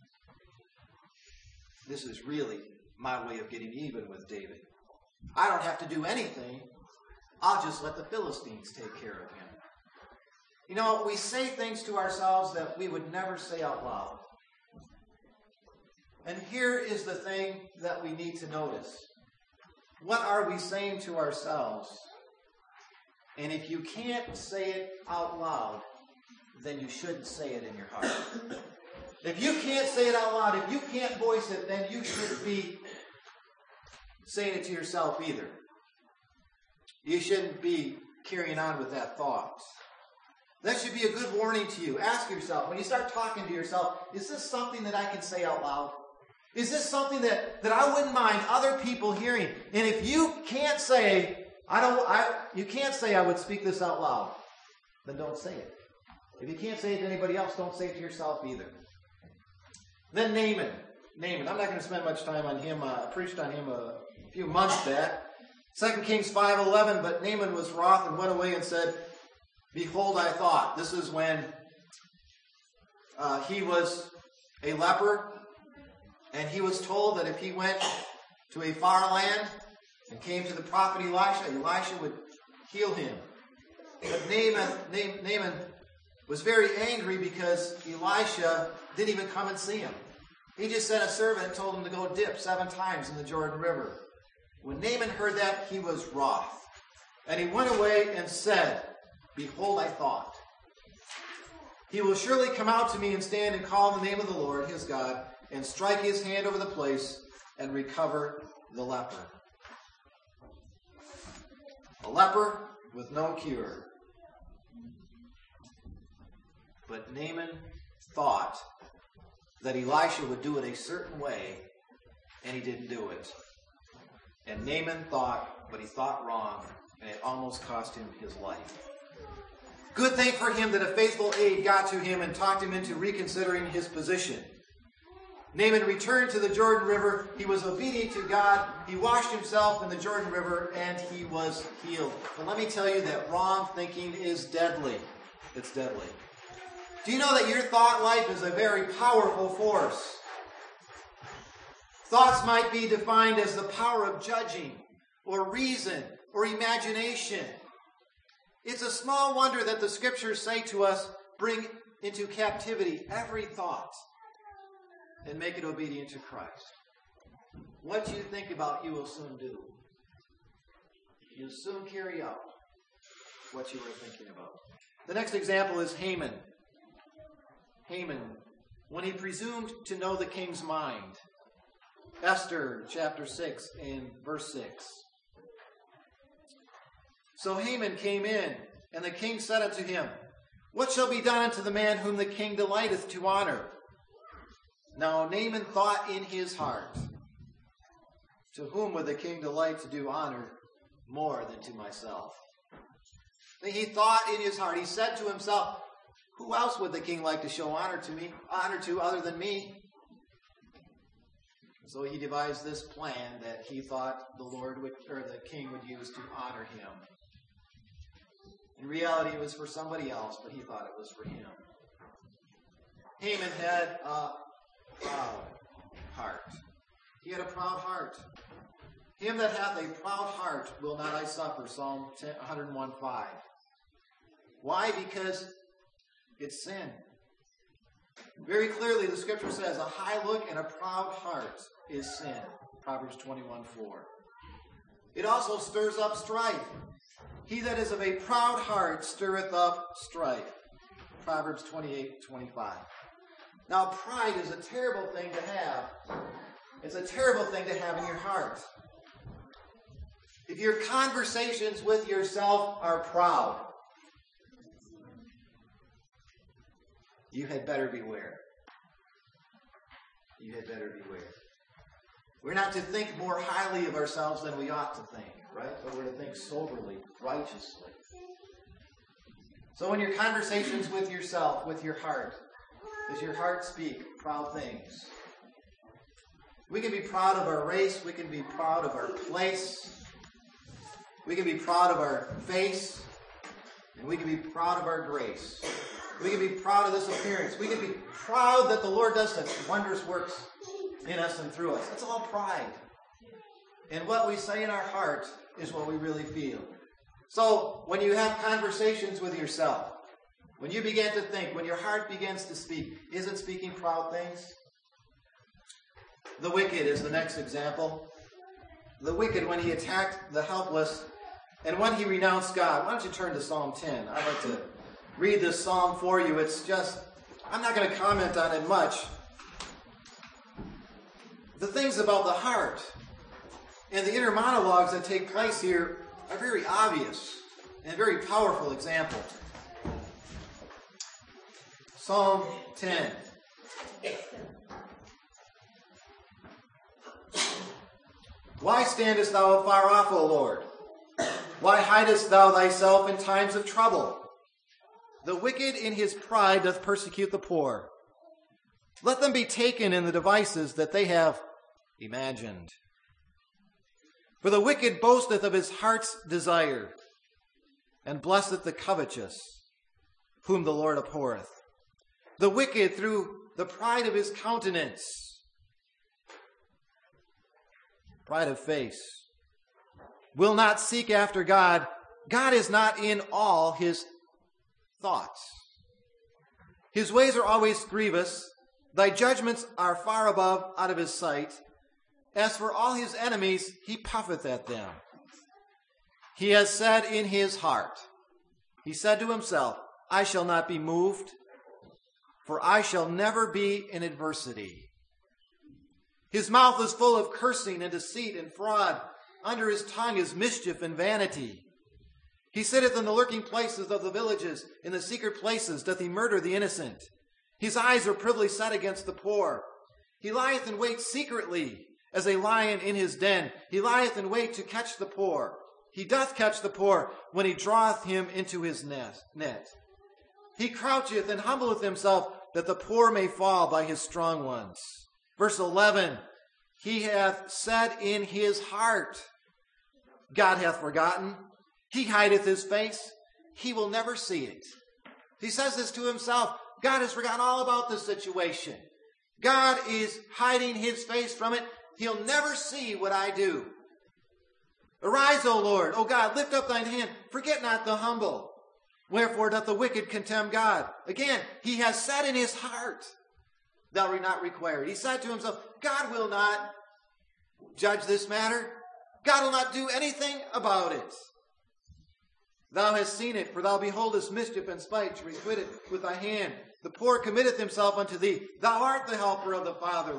this is really my way of getting even with David. I don't have to do anything. I'll just let the Philistines take care of him. You know, we say things to ourselves that we would never say out loud. And here is the thing that we need to notice. What are we saying to ourselves? And if you can't say it out loud, then you shouldn't say it in your heart. If you can't say it out loud, if you can't voice it, then you shouldn't be saying it to yourself either. You shouldn't be carrying on with that thought. That should be a good warning to you. Ask yourself, when you start talking to yourself, is this something that I can say out loud? Is this something that, that I wouldn't mind other people hearing? And if you can't say, I don't, I, you can't say I would speak this out loud, then don't say it. If you can't say it to anybody else, don't say it to yourself either. Then Naaman. Naaman. I'm not going to spend much time on him. Uh, I preached on him a few months back. Second Kings five eleven, but Naaman was wroth and went away and said, behold, I thought. This is when uh, he was a leper, and he was told that if he went to a far land and came to the prophet Elisha, Elisha would heal him. But Naaman, Naaman was very angry because Elisha didn't even come and see him. He just sent a servant and told him to go dip seven times in the Jordan River. When Naaman heard that, he was wroth. And he went away and said, behold, I thought. He will surely come out to me and stand and call on the name of the Lord, his God, and strike his hand over the place and recover the leper. A leper with no cure. But Naaman thought that Elisha would do it a certain way, and he didn't do it. And Naaman thought, but he thought wrong, and it almost cost him his life. Good thing for him that a faithful aide got to him and talked him into reconsidering his position. Naaman returned to the Jordan River. He was obedient to God. He washed himself in the Jordan River, and he was healed. But let me tell you that wrong thinking is deadly. It's deadly. Do you know that your thought life is a very powerful force? Thoughts might be defined as the power of judging, or reason, or imagination. It's a small wonder that the scriptures say to us, bring into captivity every thought and make it obedient to Christ. What you think about, you will soon do. You'll soon carry out what you were thinking about. The next example is Haman. Haman, when he presumed to know the king's mind. Esther chapter six and verse six. So Haman came in, and the king said unto him, What shall be done unto the man whom the king delighteth to honor? Now Naaman thought in his heart, To whom would the king delight to do honor more than to myself? He thought in his heart, he said to himself, Who else would the king like to show honor to me, honor to other than me? So he devised this plan that he thought the Lord would, or the king would use to honor him. In reality, it was for somebody else, but he thought it was for him. Haman had a proud heart. He had a proud heart. Him that hath a proud heart will not I suffer, Psalm one oh one five. Why? Because it's sin. Very clearly, the scripture says, a high look and a proud heart is sin. Proverbs twenty-one four. It also stirs up strife. He that is of a proud heart stirreth up strife. Proverbs twenty-eight twenty-five. Now, pride is a terrible thing to have. It's a terrible thing to have in your heart. If your conversations with yourself are proud, you had better beware. You had better beware. We're not to think more highly of ourselves than we ought to think, right? But we're to think soberly, righteously. So in your conversations with yourself, with your heart, does your heart speak proud things? We can be proud of our race. We can be proud of our place. We can be proud of our face. And we can be proud of our grace. We can be proud of this appearance. We can be proud that the Lord does such wondrous works in us and through us. That's all pride. And what we say in our heart is what we really feel. So when you have conversations with yourself, when you begin to think, when your heart begins to speak, is it speaking proud things? The wicked is the next example. The wicked, when he attacked the helpless, and when he renounced God. Why don't you turn to Psalm ten? I'd like to read this psalm for you. It's just, I'm not going to comment on it much. The things about the heart and the inner monologues that take place here are very obvious and a very powerful example. Psalm ten. Why standest thou afar off, O Lord? Why hidest thou thyself in times of trouble? The wicked in his pride doth persecute the poor. Let them be taken in the devices that they have imagined. For the wicked boasteth of his heart's desire, and blesseth the covetous, whom the Lord abhorreth. The wicked, through the pride of his countenance, pride of face, will not seek after God. God is not in all his thoughts. His ways are always grievous. Thy judgments are far above out of his sight. As for all his enemies, he puffeth at them. He has said in his heart, he said to himself, I shall not be moved, for I shall never be in adversity. His mouth is full of cursing and deceit and fraud. Under his tongue is mischief and vanity. He sitteth in the lurking places of the villages. In the secret places doth he murder the innocent. His eyes are privily set against the poor. He lieth in wait secretly, as a lion in his den. He lieth in wait to catch the poor. He doth catch the poor when he draweth him into his net. He croucheth and humbleth himself, that the poor may fall by his strong ones. Verse eleven, he hath said in his heart, God hath forgotten. He hideth his face. He will never see it. He says this to himself. God has forgotten all about this situation. God is hiding his face from it. He'll never see what I do. Arise, O Lord. O God, lift up thine hand. Forget not the humble. Wherefore doth the wicked contemn God? Again, he has said in his heart, thou art not required. He said to himself, God will not judge this matter. God will not do anything about it. Thou hast seen it, for thou beholdest mischief and spite to requite it with thy hand. The poor committeth himself unto thee. Thou art the helper of the fatherless.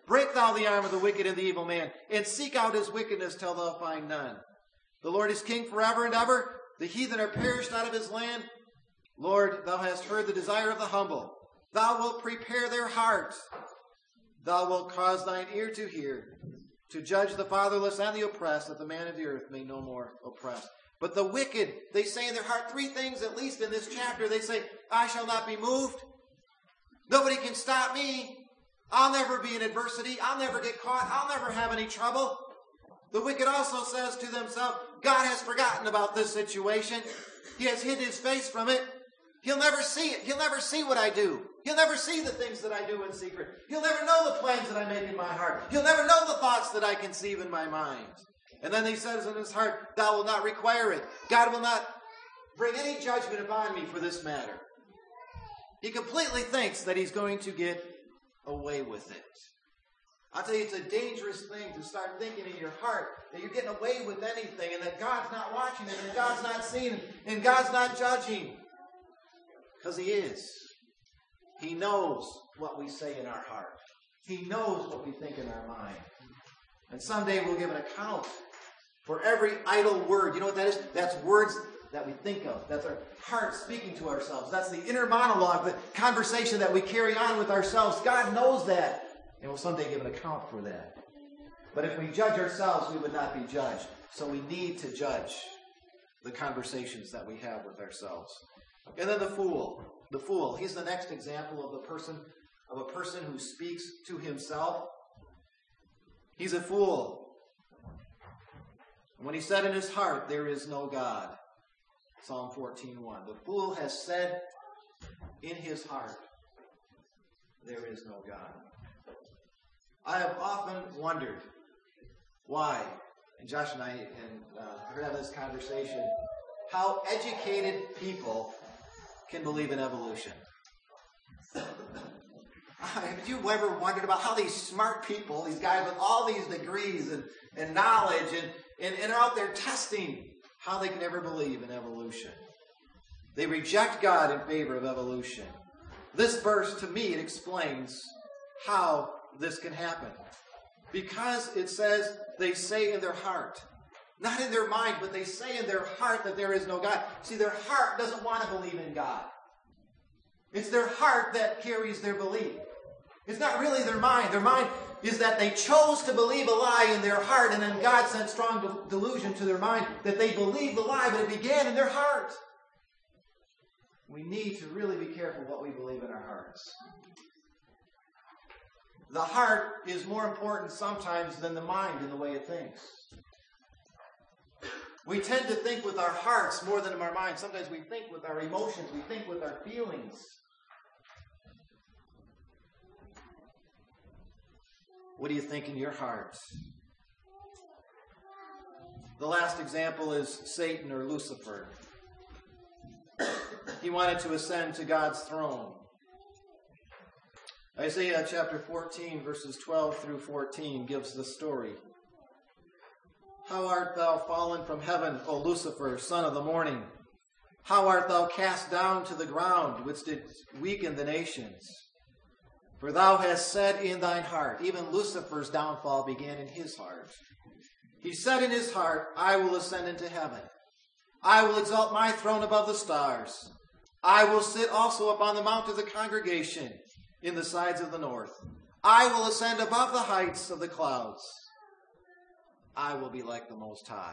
Break thou the arm of the wicked and the evil man, and seek out his wickedness till thou find none. The Lord is king forever and ever. The heathen are perished out of his land. Lord, thou hast heard the desire of the humble. Thou wilt prepare their hearts. Thou wilt cause thine ear to hear, to judge the fatherless and the oppressed, that the man of the earth may no more oppress. But the wicked, they say in their heart three things, at least in this chapter. They say, I shall not be moved. Nobody can stop me. I'll never be in adversity. I'll never get caught. I'll never have any trouble. The wicked also says to themselves, God has forgotten about this situation. He has hid his face from it. He'll never see it. He'll never see what I do. He'll never see the things that I do in secret. He'll never know the plans that I make in my heart. He'll never know the thoughts that I conceive in my mind. And then he says in his heart, thou wilt not require it. God will not bring any judgment upon me for this matter. He completely thinks that he's going to get away with it. I'll tell you, it's a dangerous thing to start thinking in your heart that you're getting away with anything and that God's not watching it and God's not seeing it and God's not judging. Because he is. He knows what we say in our heart. He knows what we think in our mind. And someday we'll give an account for every idle word. You know what that is? That's words that we think of. That's our heart speaking to ourselves. That's the inner monologue, the conversation that we carry on with ourselves. God knows that. And we'll someday give an account for that. But if we judge ourselves, we would not be judged. So we need to judge the conversations that we have with ourselves. And then the fool. The fool. He's the next example of the person, of a person who speaks to himself. He's a fool. When he said in his heart, there is no God. Psalm fourteen one. The fool has said in his heart, there is no God. I have often wondered why, and Josh and I and, uh, heard of this conversation, how educated people can believe in evolution. Have you ever wondered about how these smart people, these guys with all these degrees and, and knowledge and, and, and are out there testing, how they can ever believe in evolution? They reject God in favor of evolution. This verse, to me, it explains how this can happen. Because it says they say in their heart, not in their mind, but they say in their heart that there is no God. See, their heart doesn't want to believe in God. It's their heart that carries their belief. It's not really their mind. Their mind is that they chose to believe a lie in their heart, and then God sent strong de- delusion to their mind that they believed the lie, but it began in their heart. We need to really be careful what we believe in our hearts. The heart is more important sometimes than the mind in the way it thinks. We tend to think with our hearts more than in our minds. Sometimes we think with our emotions. We think with our feelings. What do you think in your heart? The last example is Satan or Lucifer. He wanted to ascend to God's throne. Isaiah chapter fourteen, verses twelve through fourteen gives the story. How art thou fallen from heaven, O Lucifer, son of the morning? How art thou cast down to the ground, which did weaken the nations? For thou hast said in thine heart, even Lucifer's downfall began in his heart. He said in his heart, I will ascend into heaven. I will exalt my throne above the stars. I will sit also upon the mount of the congregation in the sides of the north. I will ascend above the heights of the clouds. I will be like the Most High.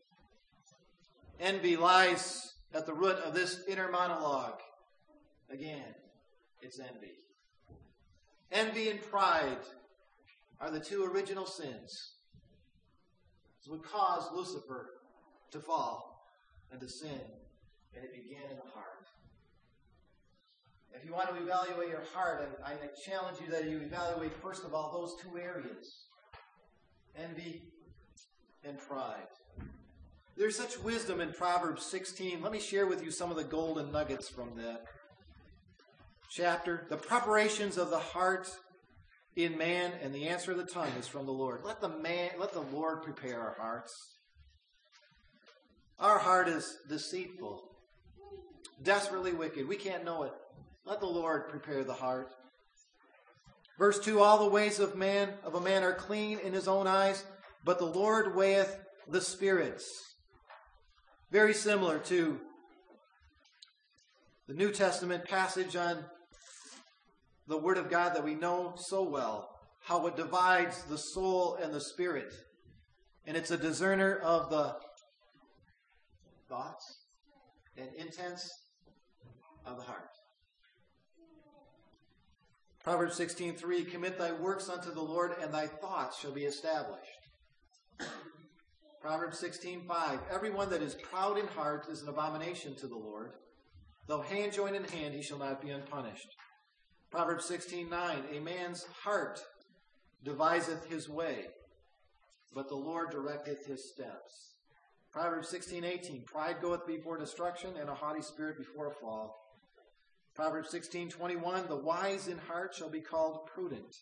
Envy lies at the root of this inner monologue. Again, it's envy. Envy and pride are the two original sins. It's what caused Lucifer to fall and to sin, and it began in the heart. If you want to evaluate your heart, I, I challenge you that you evaluate, first of all, those two areas. Envy and pride. There's such wisdom in Proverbs sixteen. Let me share with you some of the golden nuggets from that chapter. The preparations of the heart in man and the answer of the tongue is from the Lord. Let the man, let the Lord prepare our hearts. Our heart is deceitful, desperately wicked. We can't know it. Let the Lord prepare the heart. Verse two, all the ways of man of a man are clean in his own eyes, but the Lord weigheth the spirits. Very similar to the New Testament passage on the Word of God that we know so well, how it divides the soul and the spirit. And it's a discerner of the thoughts and intents of the heart. Proverbs sixteen three, commit thy works unto the Lord, and thy thoughts shall be established. Proverbs sixteen five, everyone that is proud in heart is an abomination to the Lord. Though hand join in hand, he shall not be unpunished. Proverbs sixteen nine, a man's heart deviseth his way, but the Lord directeth his steps. Proverbs sixteen eighteen, pride goeth before destruction, and a haughty spirit before a fall. Proverbs sixteen twenty-one, the wise in heart shall be called prudent,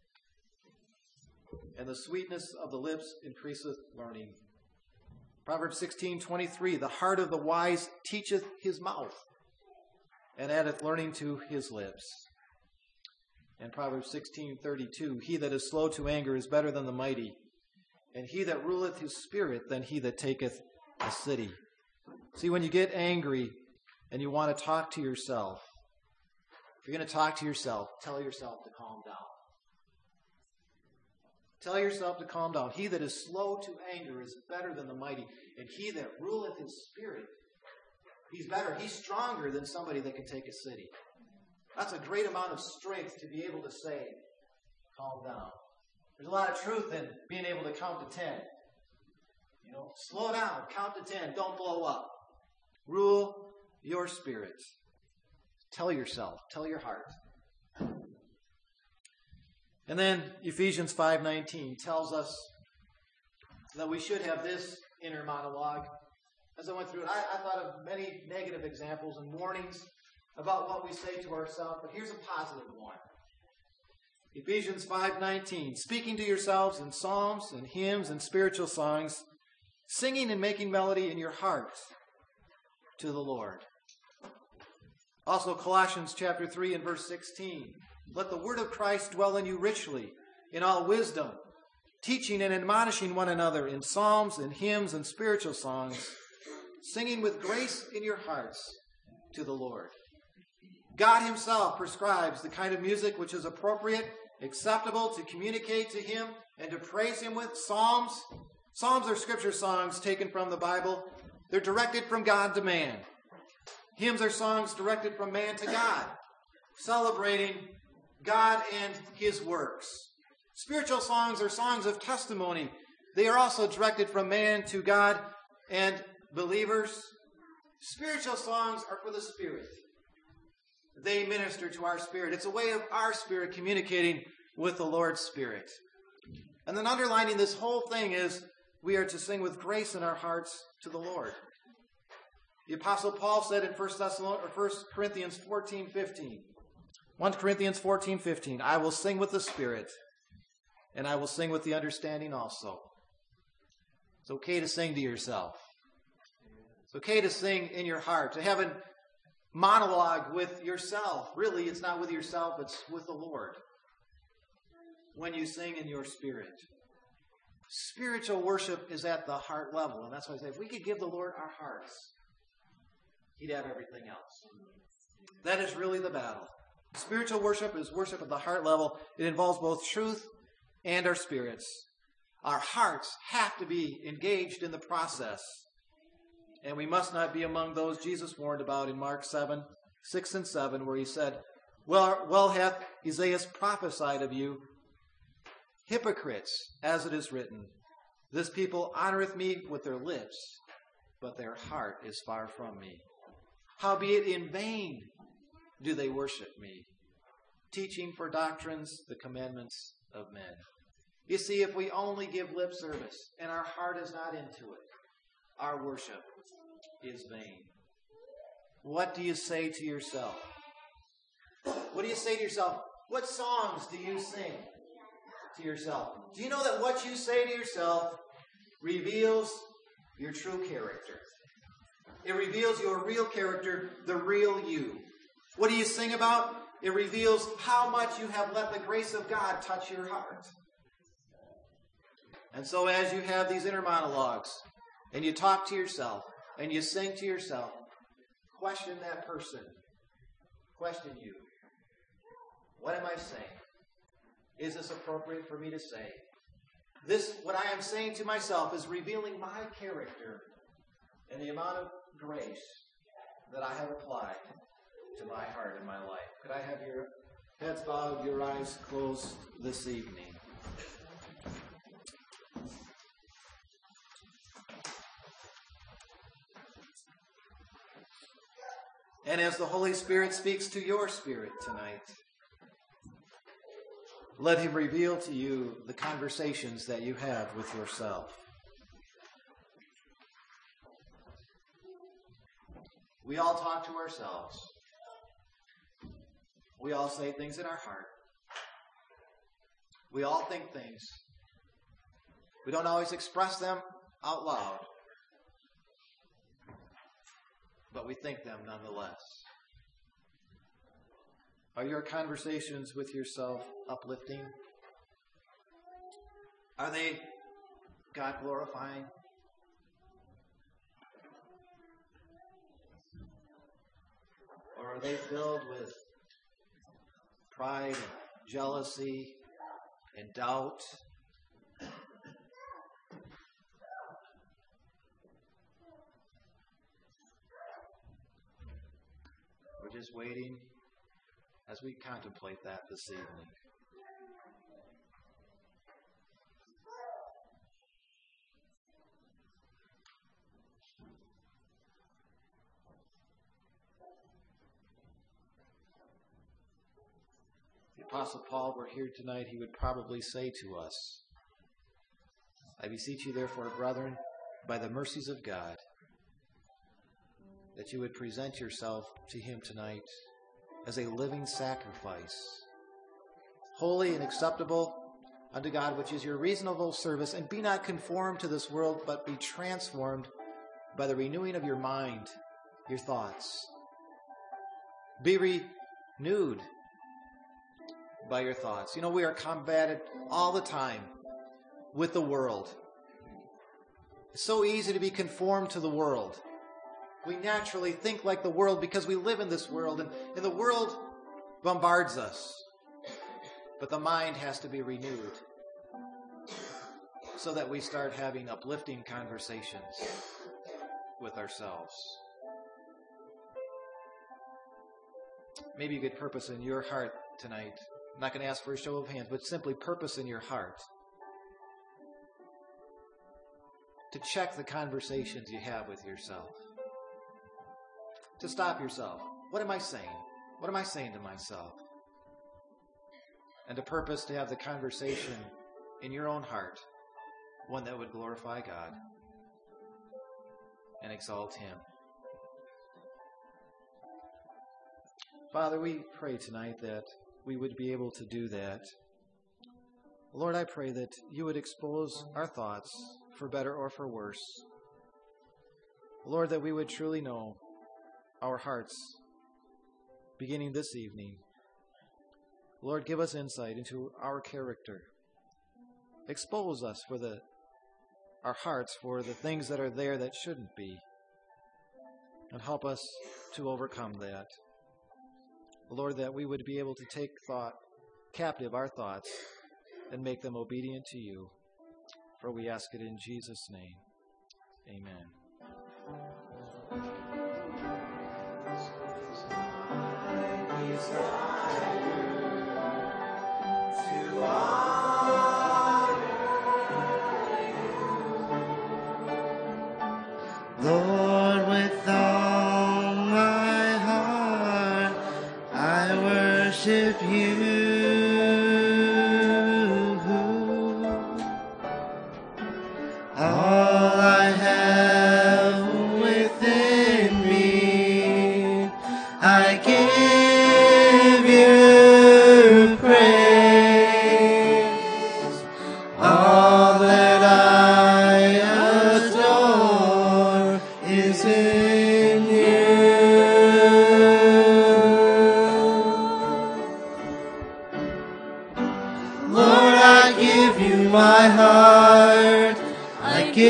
and the sweetness of the lips increaseth learning. Proverbs sixteen twenty-three, the heart of the wise teacheth his mouth, and addeth learning to his lips. And Proverbs sixteen thirty-two, he that is slow to anger is better than the mighty, and he that ruleth his spirit than he that taketh a city. See, when you get angry and you want to talk to yourself, if you're going to talk to yourself, tell yourself to calm down. Tell yourself to calm down. He that is slow to anger is better than the mighty, and he that ruleth his spirit, he's better. He's stronger than somebody that can take a city. That's a great amount of strength to be able to say, calm down. There's a lot of truth in being able to count to ten. You know, slow down, count to ten, don't blow up. Rule your spirit. Tell yourself, tell your heart. And then Ephesians five nineteen tells us that we should have this inner monologue. As I went through it, I, I thought of many negative examples and warnings about what we say to ourselves, but here's a positive one. Ephesians five nineteen, speaking to yourselves in psalms and hymns and spiritual songs, singing and making melody in your heart to the Lord. Also Colossians chapter three and verse sixteen, let the word of Christ dwell in you richly, in all wisdom, teaching and admonishing one another in psalms and hymns and spiritual songs, singing with grace in your hearts to the Lord. God himself prescribes the kind of music which is appropriate, acceptable to communicate to him and to praise him with. Psalms. Psalms are scripture songs taken from the Bible. They're directed from God to man. Hymns are songs directed from man to God, celebrating God and his works. Spiritual songs are songs of testimony. They are also directed from man to God and believers. Spiritual songs are for the Spirit. They minister to our spirit. It's a way of our spirit communicating with the Lord's Spirit. And then underlining this whole thing is we are to sing with grace in our hearts to the Lord. The Apostle Paul said in First Corinthians fourteen fifteen, First Corinthians fourteen fifteen, I will sing with the Spirit, and I will sing with the understanding also. It's okay to sing to yourself. It's okay to sing in your heart, to have a monologue with yourself. Really, it's not with yourself, it's with the Lord. When you sing in your spirit. Spiritual worship is at the heart level, and that's why I say if we could give the Lord our hearts, he'd have everything else. That is really the battle. Spiritual worship is worship at the heart level. It involves both truth and our spirits. Our hearts have to be engaged in the process. And we must not be among those Jesus warned about in Mark seven, six and seven, where he said, Well, well hath Isaiah prophesied of you, hypocrites, as it is written, this people honoreth me with their lips, but their heart is far from me. Howbeit in vain do they worship me, teaching for doctrines the commandments of men. You see, if we only give lip service and our heart is not into it, our worship is vain. What do you say to yourself? What do you say to yourself? What songs do you sing to yourself? Do you know that what you say to yourself reveals your true character? It reveals your real character, the real you. What do you sing about? It reveals how much you have let the grace of God touch your heart. And so as you have these inner monologues, and you talk to yourself, and you sing to yourself, question that person. Question you. What am I saying? Is this appropriate for me to say? This, what I am saying to myself, is revealing my character and the amount of grace that I have applied to my heart and my life. Could I have your heads bowed, your eyes closed this evening? And as the Holy Spirit speaks to your spirit tonight, let Him reveal to you the conversations that you have with yourself. We all talk to ourselves. We all say things in our heart. We all think things. We don't always express them out loud, but we think them nonetheless. Are your conversations with yourself uplifting? Are they God-glorifying? Or are they filled with pride and jealousy and doubt? We're just waiting as we contemplate that this evening. If the Apostle Paul were here tonight, he would probably say to us, I beseech you therefore, brethren, by the mercies of God, that you would present yourself to Him tonight as a living sacrifice, holy and acceptable unto God, which is your reasonable service, and be not conformed to this world, but be transformed by the renewing of your mind, your thoughts. Be renewed by your thoughts. You know, we are combated all the time with the world. It's so easy to be conformed to the world. We naturally think like the world because we live in this world, and, and the world bombards us. But the mind has to be renewed so that we start having uplifting conversations with ourselves. Maybe you could purpose in your heart tonight. I'm not going to ask for a show of hands, but simply purpose in your heart to check the conversations you have with yourself. To stop yourself. What am I saying? What am I saying to myself? And to purpose to have the conversation in your own heart, one that would glorify God and exalt Him. Father, we pray tonight that we would be able to do that. Lord, I pray that you would expose our thoughts, for better or for worse. Lord, that we would truly know our hearts beginning this evening. Lord, give us insight into our character. Expose us for the our hearts for the things that are there that shouldn't be. And help us to overcome that. Lord, that we would be able to take thought captive our thoughts and make them obedient to you. For we ask it in Jesus' name. Amen. Lord, with all my heart, I worship you. All I have within me, I give you praise. All that I adore is in you.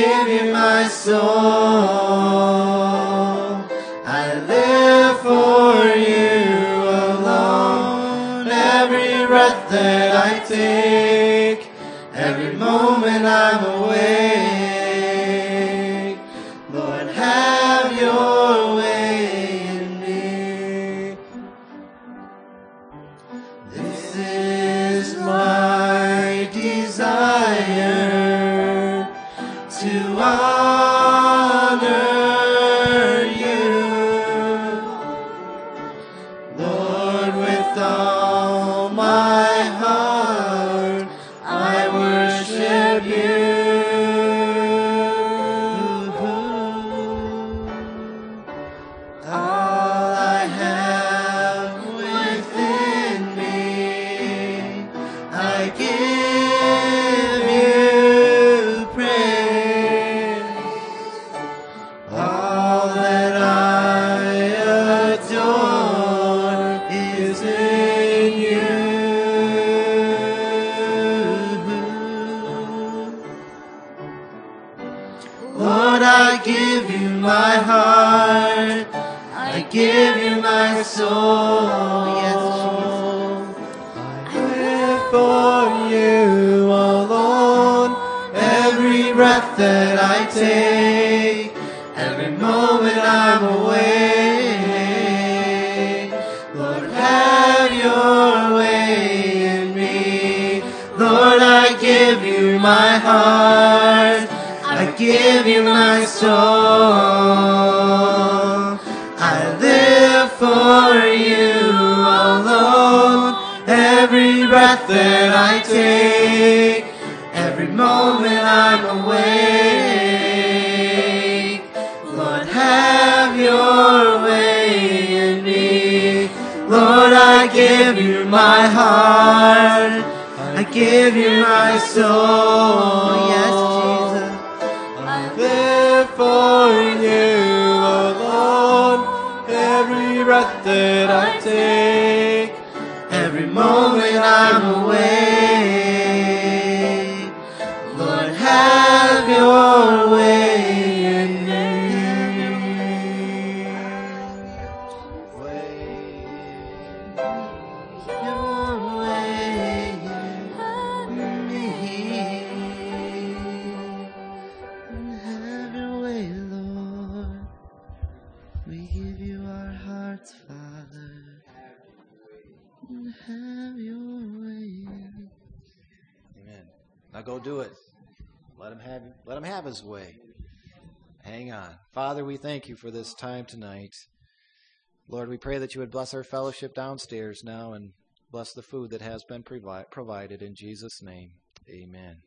give you my soul. I live for you alone. Every breath that I take, every moment I'm awake, Lord, have your way in me. This is my desire, to honor you, Lord, with all my heart I worship you. All I have within me, I give you praise. All that I adore is in you. Lord, I give you my heart, I give you my soul. Yes, Jesus. I live for you alone. Every breath that I take, every moment I'm awake, Lord, have your way in me. Lord, I give you my heart, I give you my soul. I live for you alone. Every breath that I take, every moment I'm awake, Lord, have your way in me. Lord, I give you my heart, I give you my soul. Yes, Jesus. I live for you alone. Every breath that I take, every moment I'm awake, Lord, have your way in me. Way, your way in me. Have your way, Lord. We give you our hearts, Father. Have your way. Amen. Now go do it. Let him have let him have his way. Hang on. Father, we thank you for this time tonight. Lord, we pray that you would bless our fellowship downstairs now and bless the food that has been provi- provided in Jesus' name. Amen.